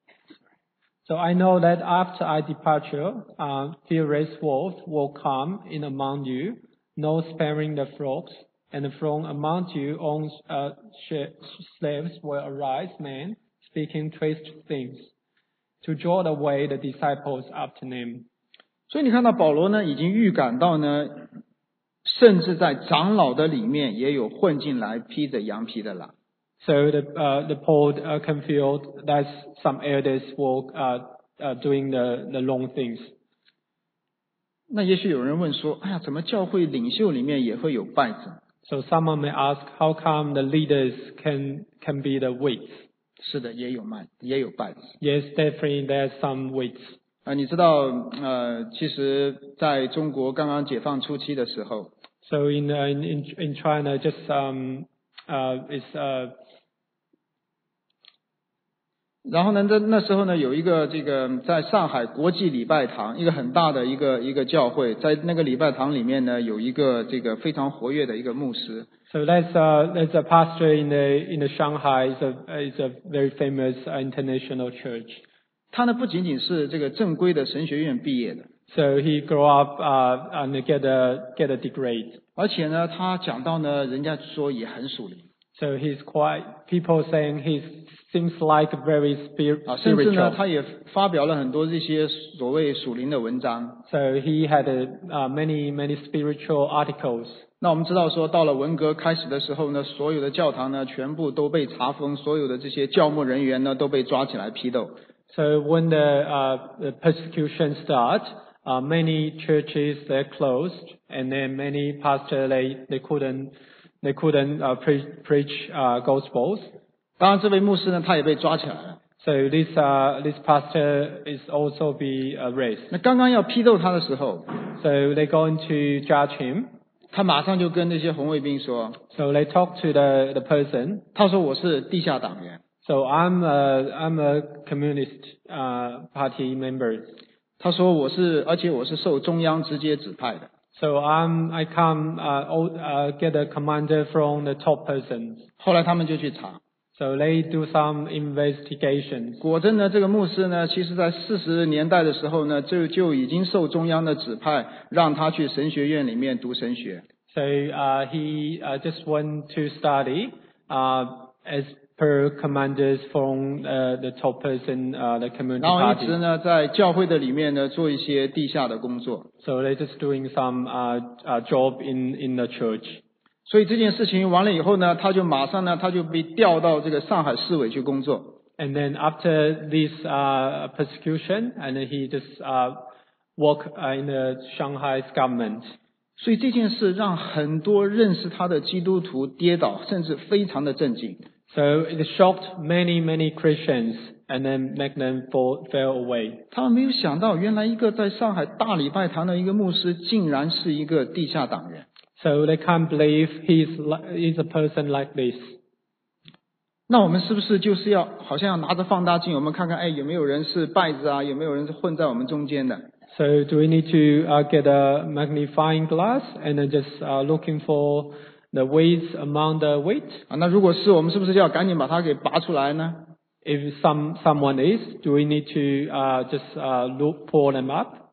so I know that after I departure, uh, furious wolves will come in among you, no sparing the flocks, and from among you own uh, sh- slaves will arise men speaking twisted things, to draw away the disciples after them. 所以你看到保罗呢，已经预感到呢，甚至在长老的里面也有混进来披着羊皮的狼。 So the uh, the Paul uh, can feel that some elders were uh, uh, doing the, the wrong things. 那也许有人问说：“哎呀，怎么教会领袖里面也会有败子？” So someone may ask, how come the leaders can can be the weights? 是的，也有败，也有败子。 Yes, definitely there's some weights. 啊、你知道，呃，其实在中国刚刚解放初期的时候， So in uh, in in in China, just um uh is uh 然后呢，那那时候呢，有一个这个在上海国际礼拜堂，一个很大的一个一个教会，在那个礼拜堂里面呢，有一个这个非常活跃的一个牧师。 so there's a there's a pastor in the in the Shanghai is a is a very famous uh, international church. 他呢不仅仅是这个正规的神学院毕业的， So he grew up uh and get a get a degree. 而且呢，他讲到呢，人家说也很属灵 So he's quite people saying he seems like very spir- 啊，甚至呢， spiritual. 他也发表了很多这些所谓属灵的文章。 So he had a, uh, many many spiritual articles. 那我们知道说，到了文革开始的时候呢，所有的教堂呢全部都被查封，所有的这些教牧人员呢都被抓起来批斗。 So when the, uh, the persecution started, uh, many churches they closed, and then many pastors they, they couldn't they couldn't uh, pre- preach uh, gospels. 当然，这位牧师呢，他也被抓起来了。 So this uh, this pastor is also be arrested. 那刚刚要批斗他的时候， So they're going to judge him. 他马上就跟那些红卫兵说， So they talk to the, the person. 他说我是地下党员， So I'm a, I'm a communist uh, party member. 他说我是，而且我是受中央直接指派的。 So I'm I come uh, o- uh, get a commander from the top person. 后来他们就去查， So they do some investigations. 果真呢，这个牧师呢，其实在四十年代的时候呢，就就已经受中央的指派，让他去神学院里面读神学。 So uh, he uh, just went to study uh, as per commanders from uh, the top person, uh, the community 然后一 party. 直呢，在教会的里面呢，做一些地下的工作。 So they're just doing some uh, uh, job in, in the church. 所以这件事情完了以后呢，他就马上呢，他就被调到这个上海市委去工作。 And then after this uh, persecution, and then he just uh, worked uh, in the Shanghai's government. 所以这件事让很多认识他的基督徒跌倒，甚至非常的震惊。 So it shocked many, many Christians, and then make them fall, fell away. 他们没有想到，原来一个在上海大礼拜堂的一个牧师，竟然是一个地下党员。 So they can't believe he's li- he's a person like this. 那我们是不是就是要好像要拿着放大镜，我们看看，哎，有没有人是败子啊？有没有人是混在我们中间的？ So do we need to uh, get a magnifying glass and then just uh, looking for the weeds among the wheat? 啊，那如果是我们是不是要赶紧把它给拔出来呢？ If some someone is, do we need to uh, just uh, look, pull them up?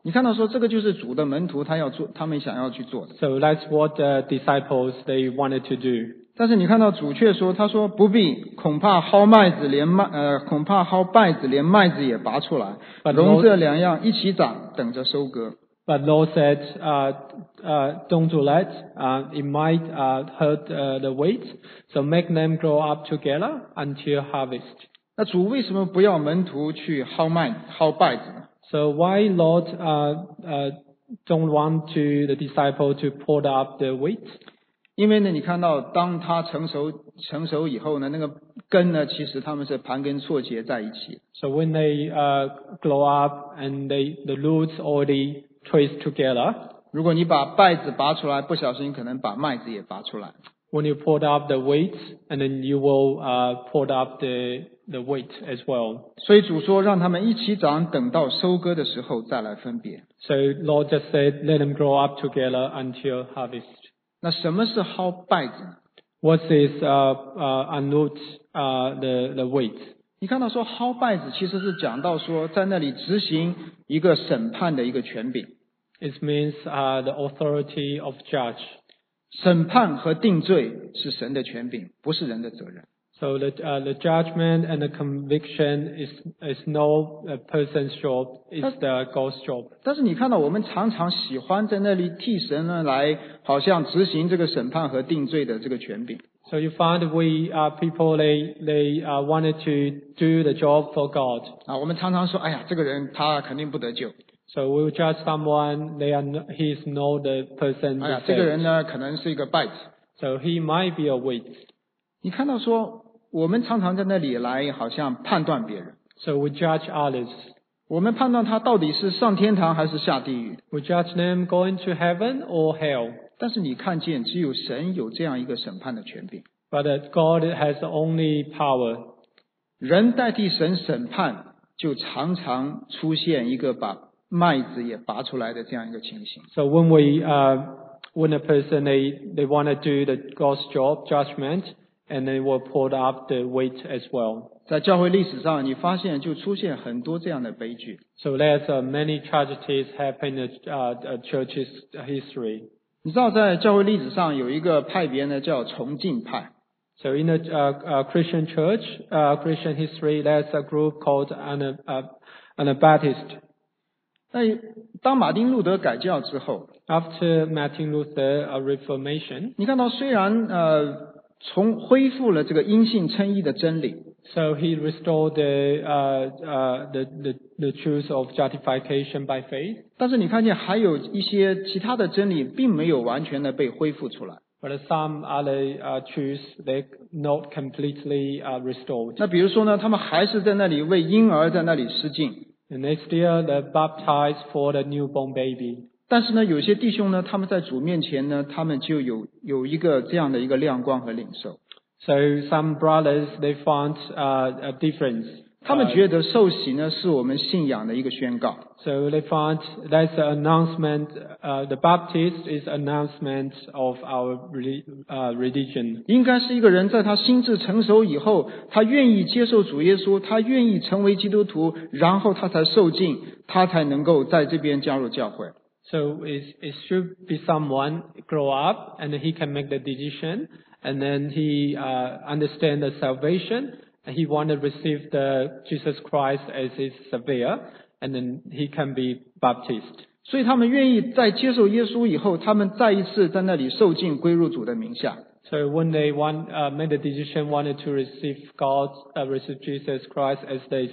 你看到说这个就是主的门徒他要做，他们想要去做的。 So that's what the disciples, they wanted to do. 但是你看到主却说，他说不必，恐怕薅麦子连麦呃，恐怕薅稗子连麦子也拔出来， But 容 Lord- 这两样一起长，等着收割。 But Lord said, uh, uh, don't do that. Uh, it might uh, hurt uh, the wheat. So make them grow up together until harvest. 那主为什么不要门徒去薅麦薅稗子呢？ So why Lord uh, uh, don't want to the disciple to pull up the wheat? 因为呢，你看到当它成熟成熟以后呢，那个根呢，其实它们是盘根错节在一起。 So when they uh, grow up and they the roots already twist together. 如果你把稗子拔出来，不小心可能把麦子也拔出来。 When you pull up the wheat, and then you will uh, pull up the the wheat as well. 所以主说让他们一起长，等到收割的时候再来分别。 So Lord just said, let them grow up together until harvest. 那什么是薅稗子呢？ What is uh, uh, unroot uh, the the wheat? 你看到说薅稗子其实是讲到说在那里执行一个审判的一个权柄。 It means uh, the authority of judge. 审判和定罪是神的权柄，不是人的责任。 So the uh, the judgment and the conviction is is no uh, person's job. It's the God's job. 但是你看到我们常常喜欢在那里替神呢来好像执行这个审判和定罪的这个权柄。 So you find we uh, people they they uh, wanted to do the job for God. 啊，我们常常说，哎呀，这个人他肯定不得救。 So we will judge someone. They are no, he is not the person. 哎呀， to 这个 save. 人呢可能是一个稗子。 So he might be a wheat. 你看到说，我们常常在那里来好像判断别人， So we judge others. 我们判断他到底是上天堂还是下地狱。 We judge them going to heaven or hell. 但是你看见，只有神有这样一个审判的权柄， But that God has only power. 人代替神审判，就常常出现一个把麦子也拔出来的这样一个情形。 So when we uh, when a person they they want to do the God's job judgment, and they will pull up the wheat as well. 在教会历史上，你发现就出现很多这样的悲剧。 So there's uh, many tragedies happen in the uh, uh, church's history. 你知道，在教会历史上有一个派别呢，叫崇敬派。 So in the uh, uh, Christian church, uh, Christian history, there's a group called Ana, uh, Anabaptist. 那当马丁路德改教之后， After Martin Luther uh, Reformation, 你看到虽然呃重恢复了这个因信称义的真理， so he restored the, uh, uh, the, the, the truth of justification by faith. 但是你看见还有一些其他的真理并没有完全的被恢复出来。 But some other uh, truths, they're not completely uh, restored. 那比如说呢，他们还是在那里为婴儿在那里施浸， And they still they're baptized for the newborn baby. 但是呢，有些弟兄呢，他们在主面前呢，他们就有有一个这样的一个亮光和领受， So some brothers, they found uh, a difference. 他们 Uh, 觉得受洗呢是我们信仰的一个宣告。 so they found that's an announcement. Uh, the Baptist is announcement of our reli- uh, religion. 应该是一个人在他心智成熟以后，他愿意接受主耶稣，他愿意成为基督徒，然后他才受浸，他才能够在这边加入教会。 So it, it should be someone grow up and he can make the decision, and then he uh, understand the salvation. And he want to receive the Jesus Christ as his Savior, and then he can be baptized. 所以他们愿意在接受耶稣以后，他们再一次在那里受浸，归入主的名下。 So when they want uh, made the decision, wanted to receive God, uh, receive Jesus Christ as their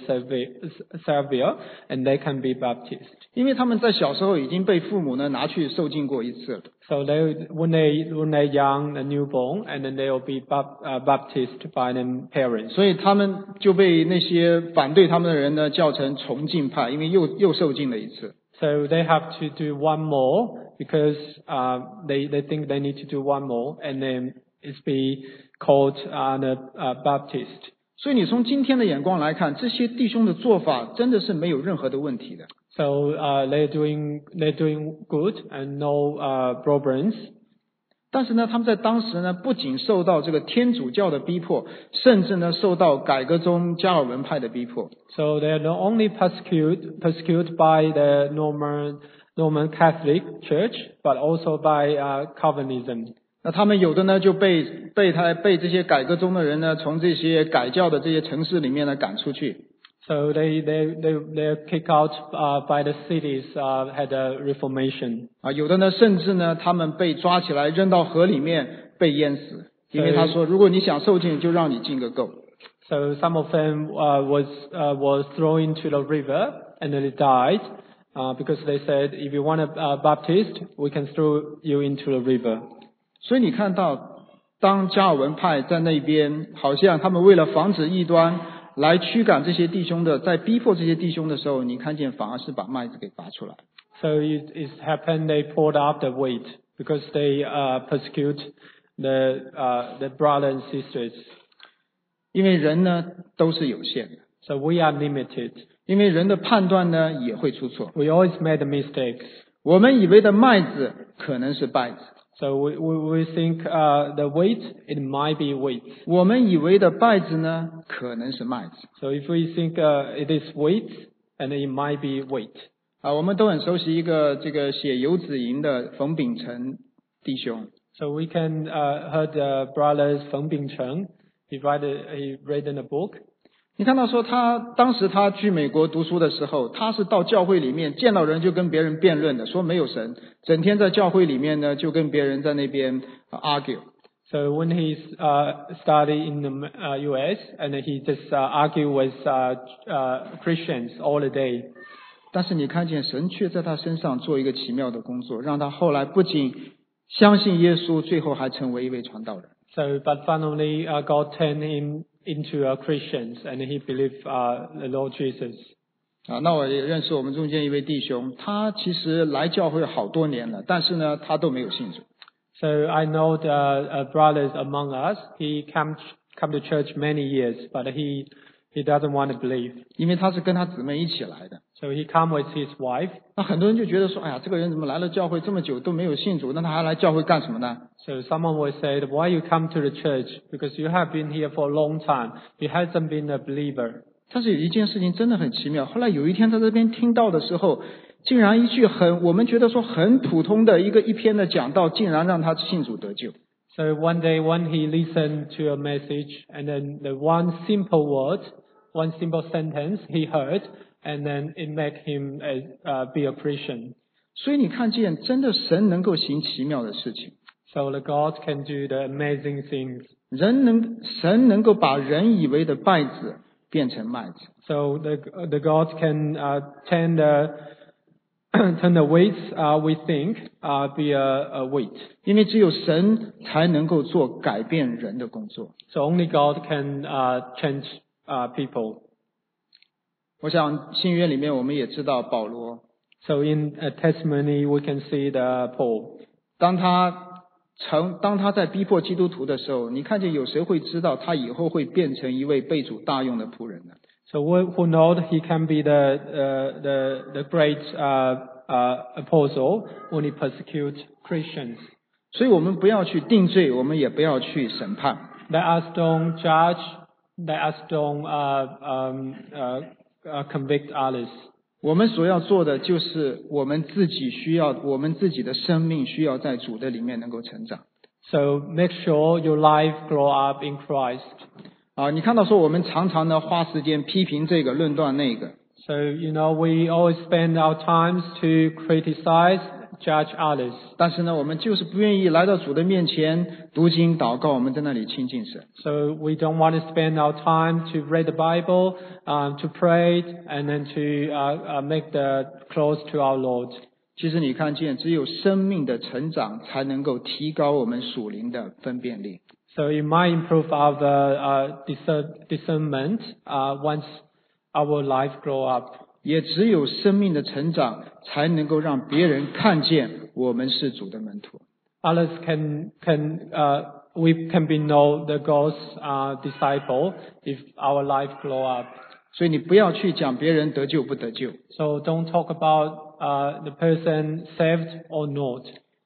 Savior, and they can be baptized. 因为他们在小时候已经被父母呢拿去受浸过一次了。 So they, when they when they're young, a newborn, and then they will be bap, uh, baptized by their parents. 所以他们就被那些反对他们的人呢叫成崇敬派，因为又又受浸了一次。 So they have to do one more because uh, they they think they need to do one more, and then it's be called uh, a uh, Baptist. 所以你从今天的眼光来看，这些弟兄的做法真的是没有任何的问题的。 So uh, they're doing they're doing good and no uh, problems. 但是呢，他们在当时呢，不仅受到这个天主教的逼迫，甚至呢，受到改革宗加尔文派的逼迫。 So they are not only persecuted persecuted by the Norman Roman Catholic Church, but also by uh, Calvinism. 那他们有的呢，就被被他被这些改革宗的人呢，从这些改教的这些城市里面呢赶出去。 So they they they they're kicked out uh, by the cities uh, had a reformation. 啊，有的呢，甚至呢，他们被抓起来扔到河里面被淹死，因为他说，如果你想受尽，就让你进个够。 So some of them uh, was uh, was thrown into the river and then they died uh, because they said, if you want a uh, baptist, we can throw you into the river. 所以你看到，当加尔文派在那边，好像他们为了防止异端来驱赶这些弟兄的，在逼迫这些弟兄的时候，你看见反而是把麦子给拔出来。 So it, it happened they poured out the wheat because they uh, persecute the uh, the brothers and sisters. 因为人呢都是有限的。 So we are limited. 因为人的判断呢也会出错。 We always made mistakes. 我们以为的麦子可能是稗子。 So we we, we think uh, the wheat it might be wheat. 我们以为的稗子呢可能是麦子。 So if we think uh, it is wheat, and it might be wheat. 啊，我们都很熟悉一个这个写游子吟的冯秉成弟兄。 So we can uh, heard the brothers Feng Bingcheng. He write a, he written a book. 你看到说他当时他去美国读书的时候，他是到教会里面见到人就跟别人辩论的，说没有神，整天在教会里面呢就跟别人在那边 argue。 So when he uh, studied in the uh, U S and he just uh, argue with uh, uh, Christians all the day. 但是你看见神却在他身上做一个奇妙的工作，让他后来不仅相信耶稣，最后还成为一位传道人。 So, but finally, uh, God turned him into a Christian, and he believed uh, the Lord Jesus. 啊，那我也认识我们中间一位弟兄，他其实来教会好多年了，但是呢，他都没有信主。 So I know the uh, brothers among us. He come come to church many years, but he he doesn't want to believe. 因为他是跟他姊妹一起来的。 So he come with his wife. 那很多人就觉得说，哎呀，这个人怎么来了教会这么久都没有信主，那他还来教会干什么呢？ So someone will say, why you come to the church? Because you have been here for a long time. You hasn't been a believer. 但是有一件事情真的很奇妙，后来有一天在这边听到的时候，竟然一句很我们觉得说很普通的一个一篇的讲道，竟然让他信主得救。 So one day when he listened to a message, and then the one simple word, one simple sentence he heard, and then it made him a, uh, be a Christian. 所以你看见真的神能够行奇妙的事情。 So the God can do the amazing things. 人能神能够把人以为的稗子变成麦子。 So the the God can uh, turn the turn the wheat uh, we think uh, be a, a wheat. 因为只有神才能够做改变人的工作。 So only God can uh, change uh, people. 我想新约里面我们也知道保罗， So in a testimony we can see the Paul. 当他成当他在逼迫基督徒的时候，你看见有谁会知道他以后会变成一位被主大用的仆人呢？ So who, who knows he can be the uh, the the great uh, uh, apostle when he persecute Christians. 所以我们不要去定罪，我们也不要去审判。 Let us don't judge. Let us don't uh, um, uh, uh, convict others. 我们所要做的就是我们自己需要，我们自己的生命需要在主的里面能够成长。 So make sure your life grow up in Christ. 啊，你看到说我们常常呢花时间批评这个论断那个， So you know we always spend our times to criticize, judge others. 但是呢，我们就是不愿意来到主的面前读经祷告，我们在那里亲近神。 So we don't want to spend our time to read the Bible, um, to pray, and then to uh, uh, make the close to our Lord. 其实你看见，只有生命的成长才能够提高我们属灵的分辨力。 So it might improve our uh, discern, discernment uh, once our life grow up. 也只有生命的成长，才能够让别人看见我们是主的门徒。 Others can can uh, we can be know the God's uh, disciple if our life grow up. 所以你不要去讲别人得救不得救， So don't talk about uh, the person saved or not.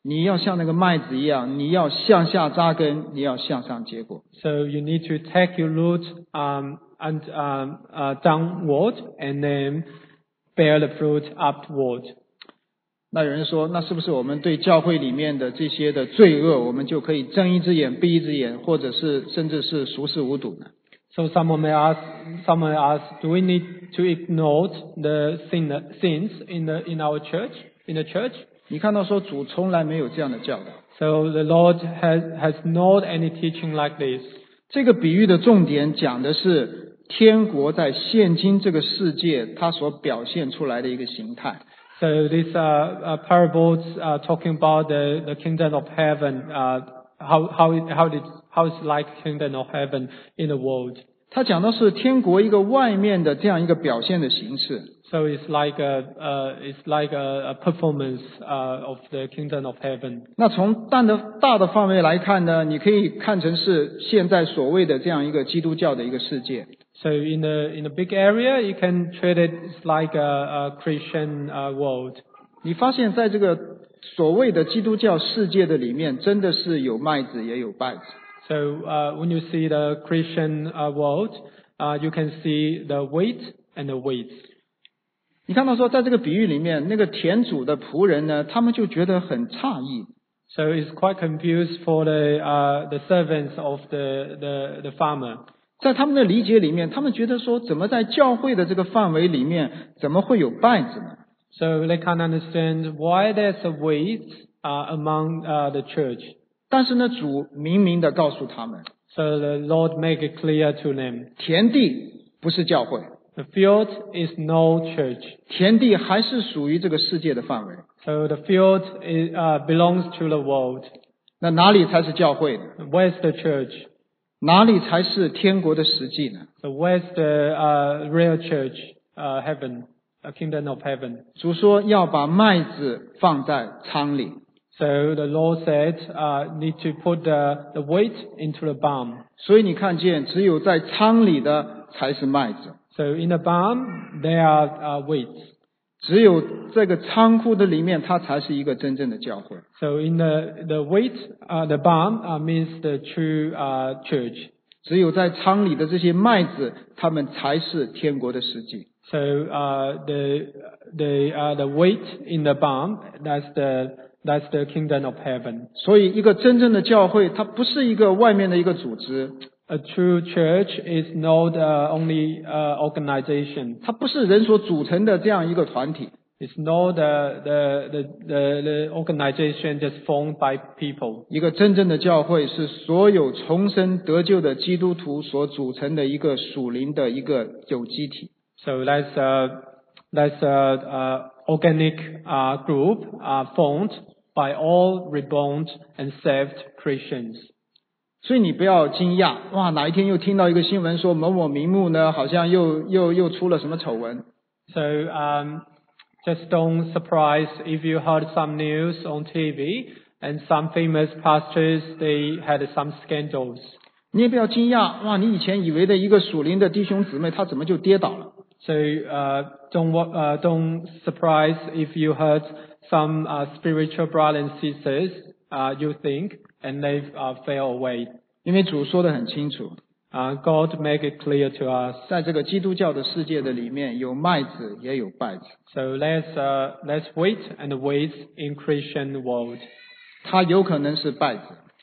你要像那个麦子一样，你要向下扎根，你要向上结果。 So you need to take your root um, and um, uh, downward and then bear the fruit upward. 那有人说，那是不是我们对教会里面的这些的罪恶，我们就可以睁一只眼闭一只眼，或者是甚至是熟视无睹呢？ So someone may ask, someone may ask, do we need to ignore the sin, sins in the in our church, in the church? 你看到说主从来没有这样的教导。 So the Lord has has not any teaching like this. 这个比喻的重点讲的是天国在现今这个世界它所表现出来的一个形态。 So these uh, uh, parables are talking about the, the kingdom of heaven, uh, how how it, how it how it's like kingdom of heaven in the world. 他讲的是天国一个外面的这样一个表现的形式。 So it's like a uh, it's like a, a performance uh, of the kingdom of heaven. 那从大的大的范围来看呢，你可以看成是现在所谓的这样一个基督教的一个世界。 So in the in a big area, you can treat it like a, a Christian uh, world. 你发现在这个所谓的基督教世界的里面，真的是有麦子也有稗子。 So uh, when you see the Christian uh, world, uh, you can see the wheat and the weeds. 你看到说，在这个比喻里面，那个田主的仆人呢，他们就觉得很诧异。 So it's quite confused for the uh, the servants of the, the the farmer. 在他们的理解里面，他们觉得说，怎么在教会的这个范围里面，怎么会有稗子呢？ So they can't understand why there's a wheat uh, among uh, the church. 但是呢，主明明的告诉他们， So the Lord make it clear to them. 田地不是教会， The field is no church. 田地还是属于这个世界的范围。 So the field is, uh, belongs to the world. 那哪里才是教会呢？ Where's the church? 哪里才是天国的实际呢？ So where's the uh, real church? Uh, heaven, a kingdom of heaven. 主说要把麦子放在仓里， So the Lord said, uh, need to put the, the wheat into the barn. 所以你看见只有在仓里的才是麦子， So in the barn, there are uh, wheat. 只有这个仓库的里面，它才是一个真正的教会。 So in the, the wheat, uh, the barn uh, means the true uh, church. 只有在仓里的这些麦子，它们才是天国的实际。 So uh, the the uh, the wheat in the barn, that's the that's the kingdom of heaven. 所以，一个真正的教会，它不是一个外面的一个组织， A true church is not uh, only uh, organization. 它不是人所组成的这样一个团体。 It's not the the the the, the organization just formed by people. 一个真正的教会是所有重生得救的基督徒所组成的一个属灵的一个有机体。 So that's a that's a, a organic uh, group uh, formed by all reborn and saved Christians. 所以你不要惊讶，哇，哪一天又听到一个新闻说某某名目呢，好像又又又出了什么丑闻。 So um, just don't surprise if you heard some news on T V and some famous pastors they had some scandals. 你也不要惊讶，哇，你以前以为的一个属灵的弟兄姊妹，他怎么就跌倒了？ So uh, don't wo- uh, don't surprise if you heard some uh, spiritual brothers and sisters uh, you think and they uh, fell away. 因为主说得很清楚， Uh, God make it clear to us. 在这个基督教的世界的里面，有麦子也有稗子， So let's uh, let's wait and wait in Christian world. 它有可能是稗子，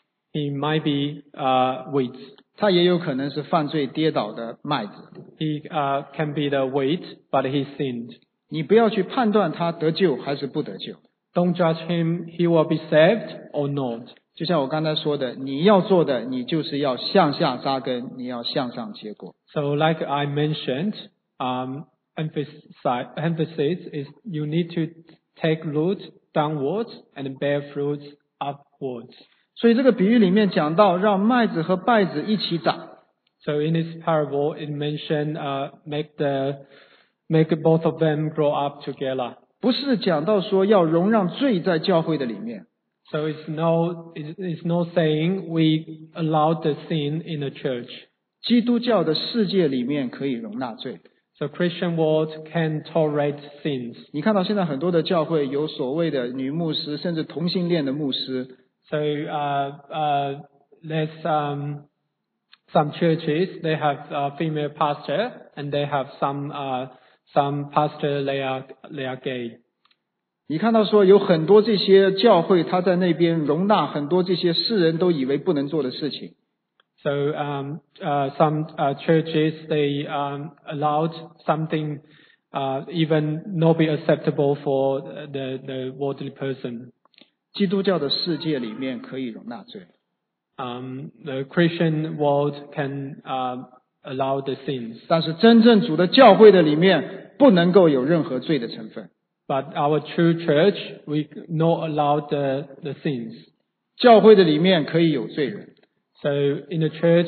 He might be uh, wheat. 它也有可能是犯罪跌倒的麦子。 He uh, can be the wheat, but he sinned. 你不要去判断他得救还是不得救。 Don't judge him. He will be saved or not. 就像我刚才说的，你要做的，你就是要向下扎根，你要向上结果。 So like I mentioned, um, emphasis, emphasis is you need to take root downwards and bear fruits upwards. 所以这个比喻里面讲到，让麦子和稗子一起长。 So in this parable, it mentioned uh, make the make both of them grow up together. 不是讲到说要容让罪在教会的里面， So it's no it's, it's no saying we allow the sin in the church. 基督教的世界里面可以容纳罪， So Christian world can tolerate sins. 你看到现在很多的教会有所谓的女牧师，甚至同性恋的牧师。 So uh, uh, there's um, some churches, they have a female pastor, and they have some uh, some pastor they are they are gay. 你看到说有很多这些教会，他在那边容纳很多这些世人都以为不能做的事情。 So um, uh, some uh, churches they um, allowed something uh, even not be acceptable for the the worldly person. 基督教的世界里面可以容纳罪。 Um, the Christian world can uh, allow the sins. 但是真正主的教会的里面不能够有任何罪的成分。 But our true church, we not allow the the sins. 教会的里面可以有罪人。 So in the church,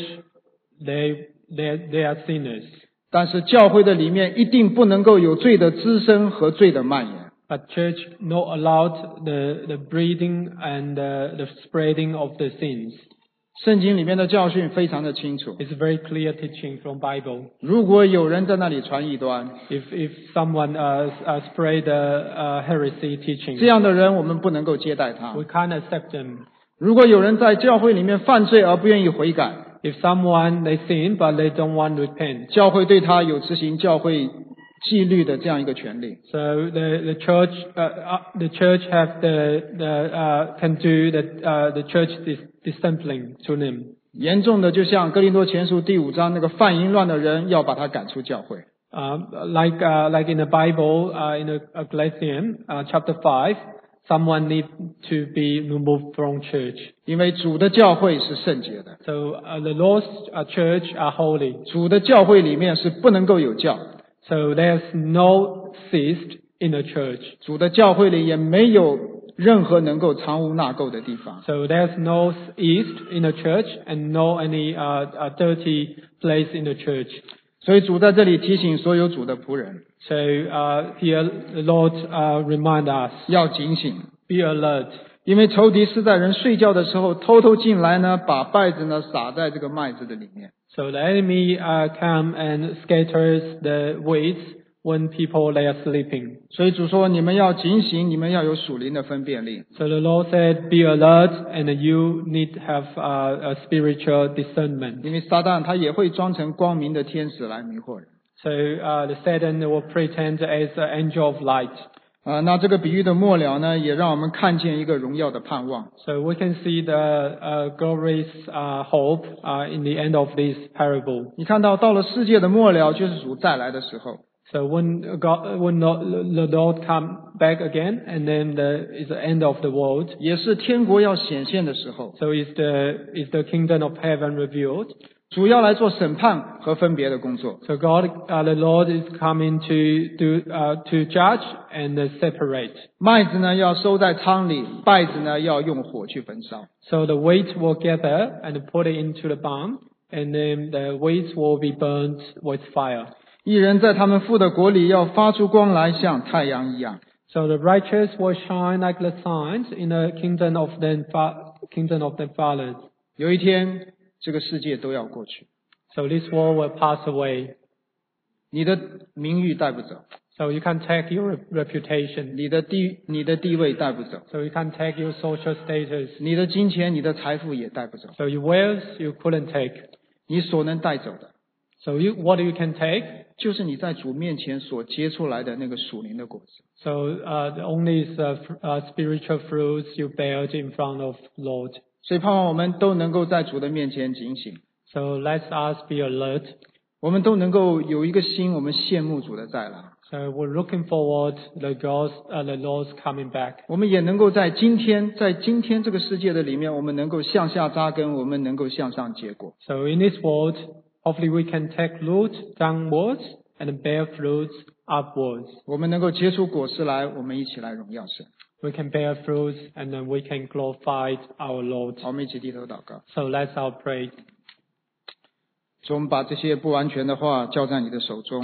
they they they are sinners. 但是教会的里面一定不能够有罪的滋生和罪的蔓延。 But church not allowed the the breeding and the, the spreading of the sins. 圣经里面的教训非常的清楚。 It's a very clear teaching from Bible. 如果有人在那里传异端 If if someone uh, uh spread the uh, heresy teaching, 这样的人我们不能够接待他。 we can't accept them. 如果有人在教会里面犯罪而不愿意悔改， If someone they sin but they don't want to repent, 教会对他有执行教会纪律的这样一个权利。 so the the church uh, uh, the church have the the uh, can do the uh, the church dis- discipline to them. 严重的就像哥林多前书第五章那个犯淫乱的人，要把他赶出教会。 Uh, like uh, like in the Bible, uh, in uh, Galatians uh, chapter five, someone need to be removed from church. 因为主的教会是圣洁的， So uh, the Lord's uh, church are holy. 主的教会里面是不能够有教， So there's no ceased in the church. 主的教会里也没有任何能够藏污纳垢的地方。 So there's no east in the church and no any uh, uh, dirty place in the church. 所以主在这里提醒所有主的仆人， So uh, here the Lord uh, remind us, 要警醒， be alert. 因为仇敌是在人睡觉的时候偷偷进来呢，把稗子呢撒在这个麦子的里面。 So the enemy uh, come and scatters the weeds when people they are sleeping. 所以主说，你们要警醒，你们要有属灵的分辨力。 So the Lord said, be alert and you need to have uh, a spiritual discernment. 因为撒旦他也会装成光明的天使来迷惑人。 So uh, the Satan will pretend as an angel of light. 啊、那这个比喻的末了呢，也让我们看见一个荣耀的盼望。 So we can see the uh, glorious uh, hope uh, in the end of this parable. 你看到到了世界的末了，就是主再来的时候。 So when God, when the Lord come back again, and then the is the end of the world. 也是天国要显现的时候， So is the is the kingdom of heaven revealed. 主要来做审判和分别的工作。 So God, uh, the Lord is coming to do uh, to judge and uh, separate. 麦子呢要收在仓里，稗子呢要用火去焚烧。 So the wheat will gather and put it into the barn, and then the wheat will be burnt with fire. 一人在他们父的国里要发出光来，像太阳一样。 So the righteous will shine like the signs in the kingdom of the fa- kingdom of the fathers. 有一天，这个世界都要过去， So this world will pass away. 你的名誉带不走， So you can't take your reputation. 你的地你的地位带不走， So you can't take your social status. 你的金钱、你的财富也带不走。 So your wealth you couldn't take. 你所能带走的， So you, what you can take? 就是你在主面前所结出来的那个属灵的果子。 So uh, the only is, uh, fr- uh, spiritual fruits you bear in front of Lord. 所以盼望我们都能够在主的面前警醒， So let us be alert. 我们都能够有一个心，我们羡慕主的再来， So we're looking forward the God's, uh, the Lord's coming back. 我们也能够在今天，在今天这个世界的里面，我们能够向下扎根，我们能够向上结果。 So in this world, hopefully we can take root downwards and bear fruits upwards. 我们能够结出果实来，我们一起来荣耀神。 We can bear fruits and then we can glorify our Lord. 好，我们一起低头祷告。 So let's all pray. 主，我们把这些不完全的话交在你的手中。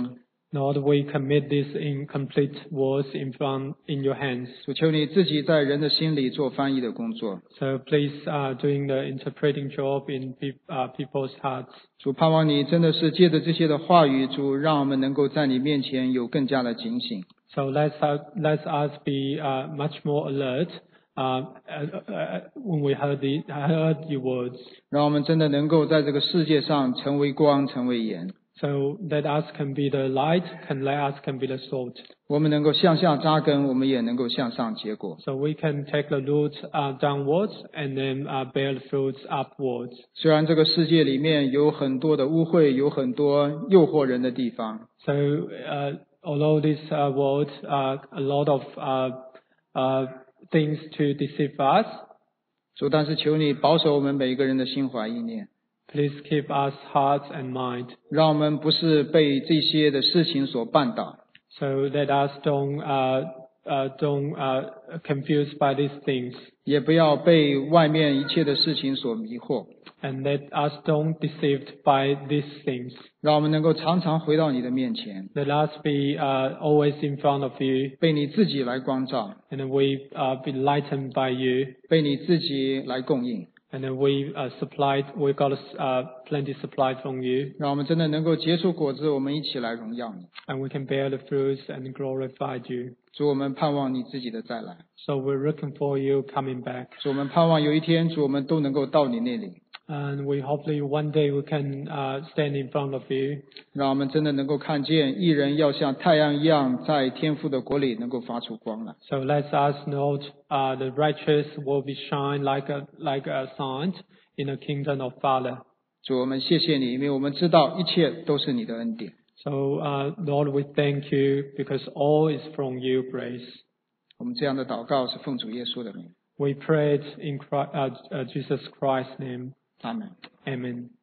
Lord, we commit these incomplete words in front in your hands. 主求你自己在人的心里做翻译的工作。 So please uh, doing the interpreting job in pe- uh, people's hearts. 主盼望你真的是借着这些的话语，主让我们能够在你面前有更加的警醒。 So let's uh, let us be uh, much more alert uh, uh, uh, when we heard the heard your words. 让我们真的能够在这个世界上成为光，成为盐。 So that us can be the light, can let us can be the salt. 我们能够向下扎根，我们也能够向上结果。 So we can take the root uh, downwards and then uh, bear the fruits upwards. 虽然这个世界里面有很多的污秽，有很多诱惑人的地方， So uh, although this uh, world uh, a lot of uh, uh, things to deceive us, 主但是求你保守我们每一个人的心怀意念， please keep us hearts and mind, 让我们不是被这些的事情所绊倒， so that us don't uh, uh, don't uh, confused by these things, 也不要被外面一切的事情所迷惑， and that us don't deceived by these things. 让我们能够常常回到你的面前， Let us be uh, always in front of you, 被你自己来光照， and then we uh, be lightened by you, 被你自己来供应， and then we uh, supplied, we got uh, plenty supplied from you, 让我们真的能够结出果子，我们一起来荣耀你。 and we can bear the fruits and glorify you. 主，我们盼望你自己的再来， So we're looking for you coming back, 主，我们盼望有一天，主，我们都能够到你那里， and we hopefully one day we can uh, stand in front of you, 让我们真的能够看见义人要像太阳一样，在天父的国里能够发出光来。 so let us note uh, the righteous will be shine like a like a sun in the kingdom of Father. 主，我们谢谢你，因为我们知道一切都是你的恩典。 So uh, Lord, we thank you because all is from you, grace. 我们这样的祷告是奉主耶稣的名， We prayed in Christ, uh, uh, Jesus Christ's name. 阿门。 Amen.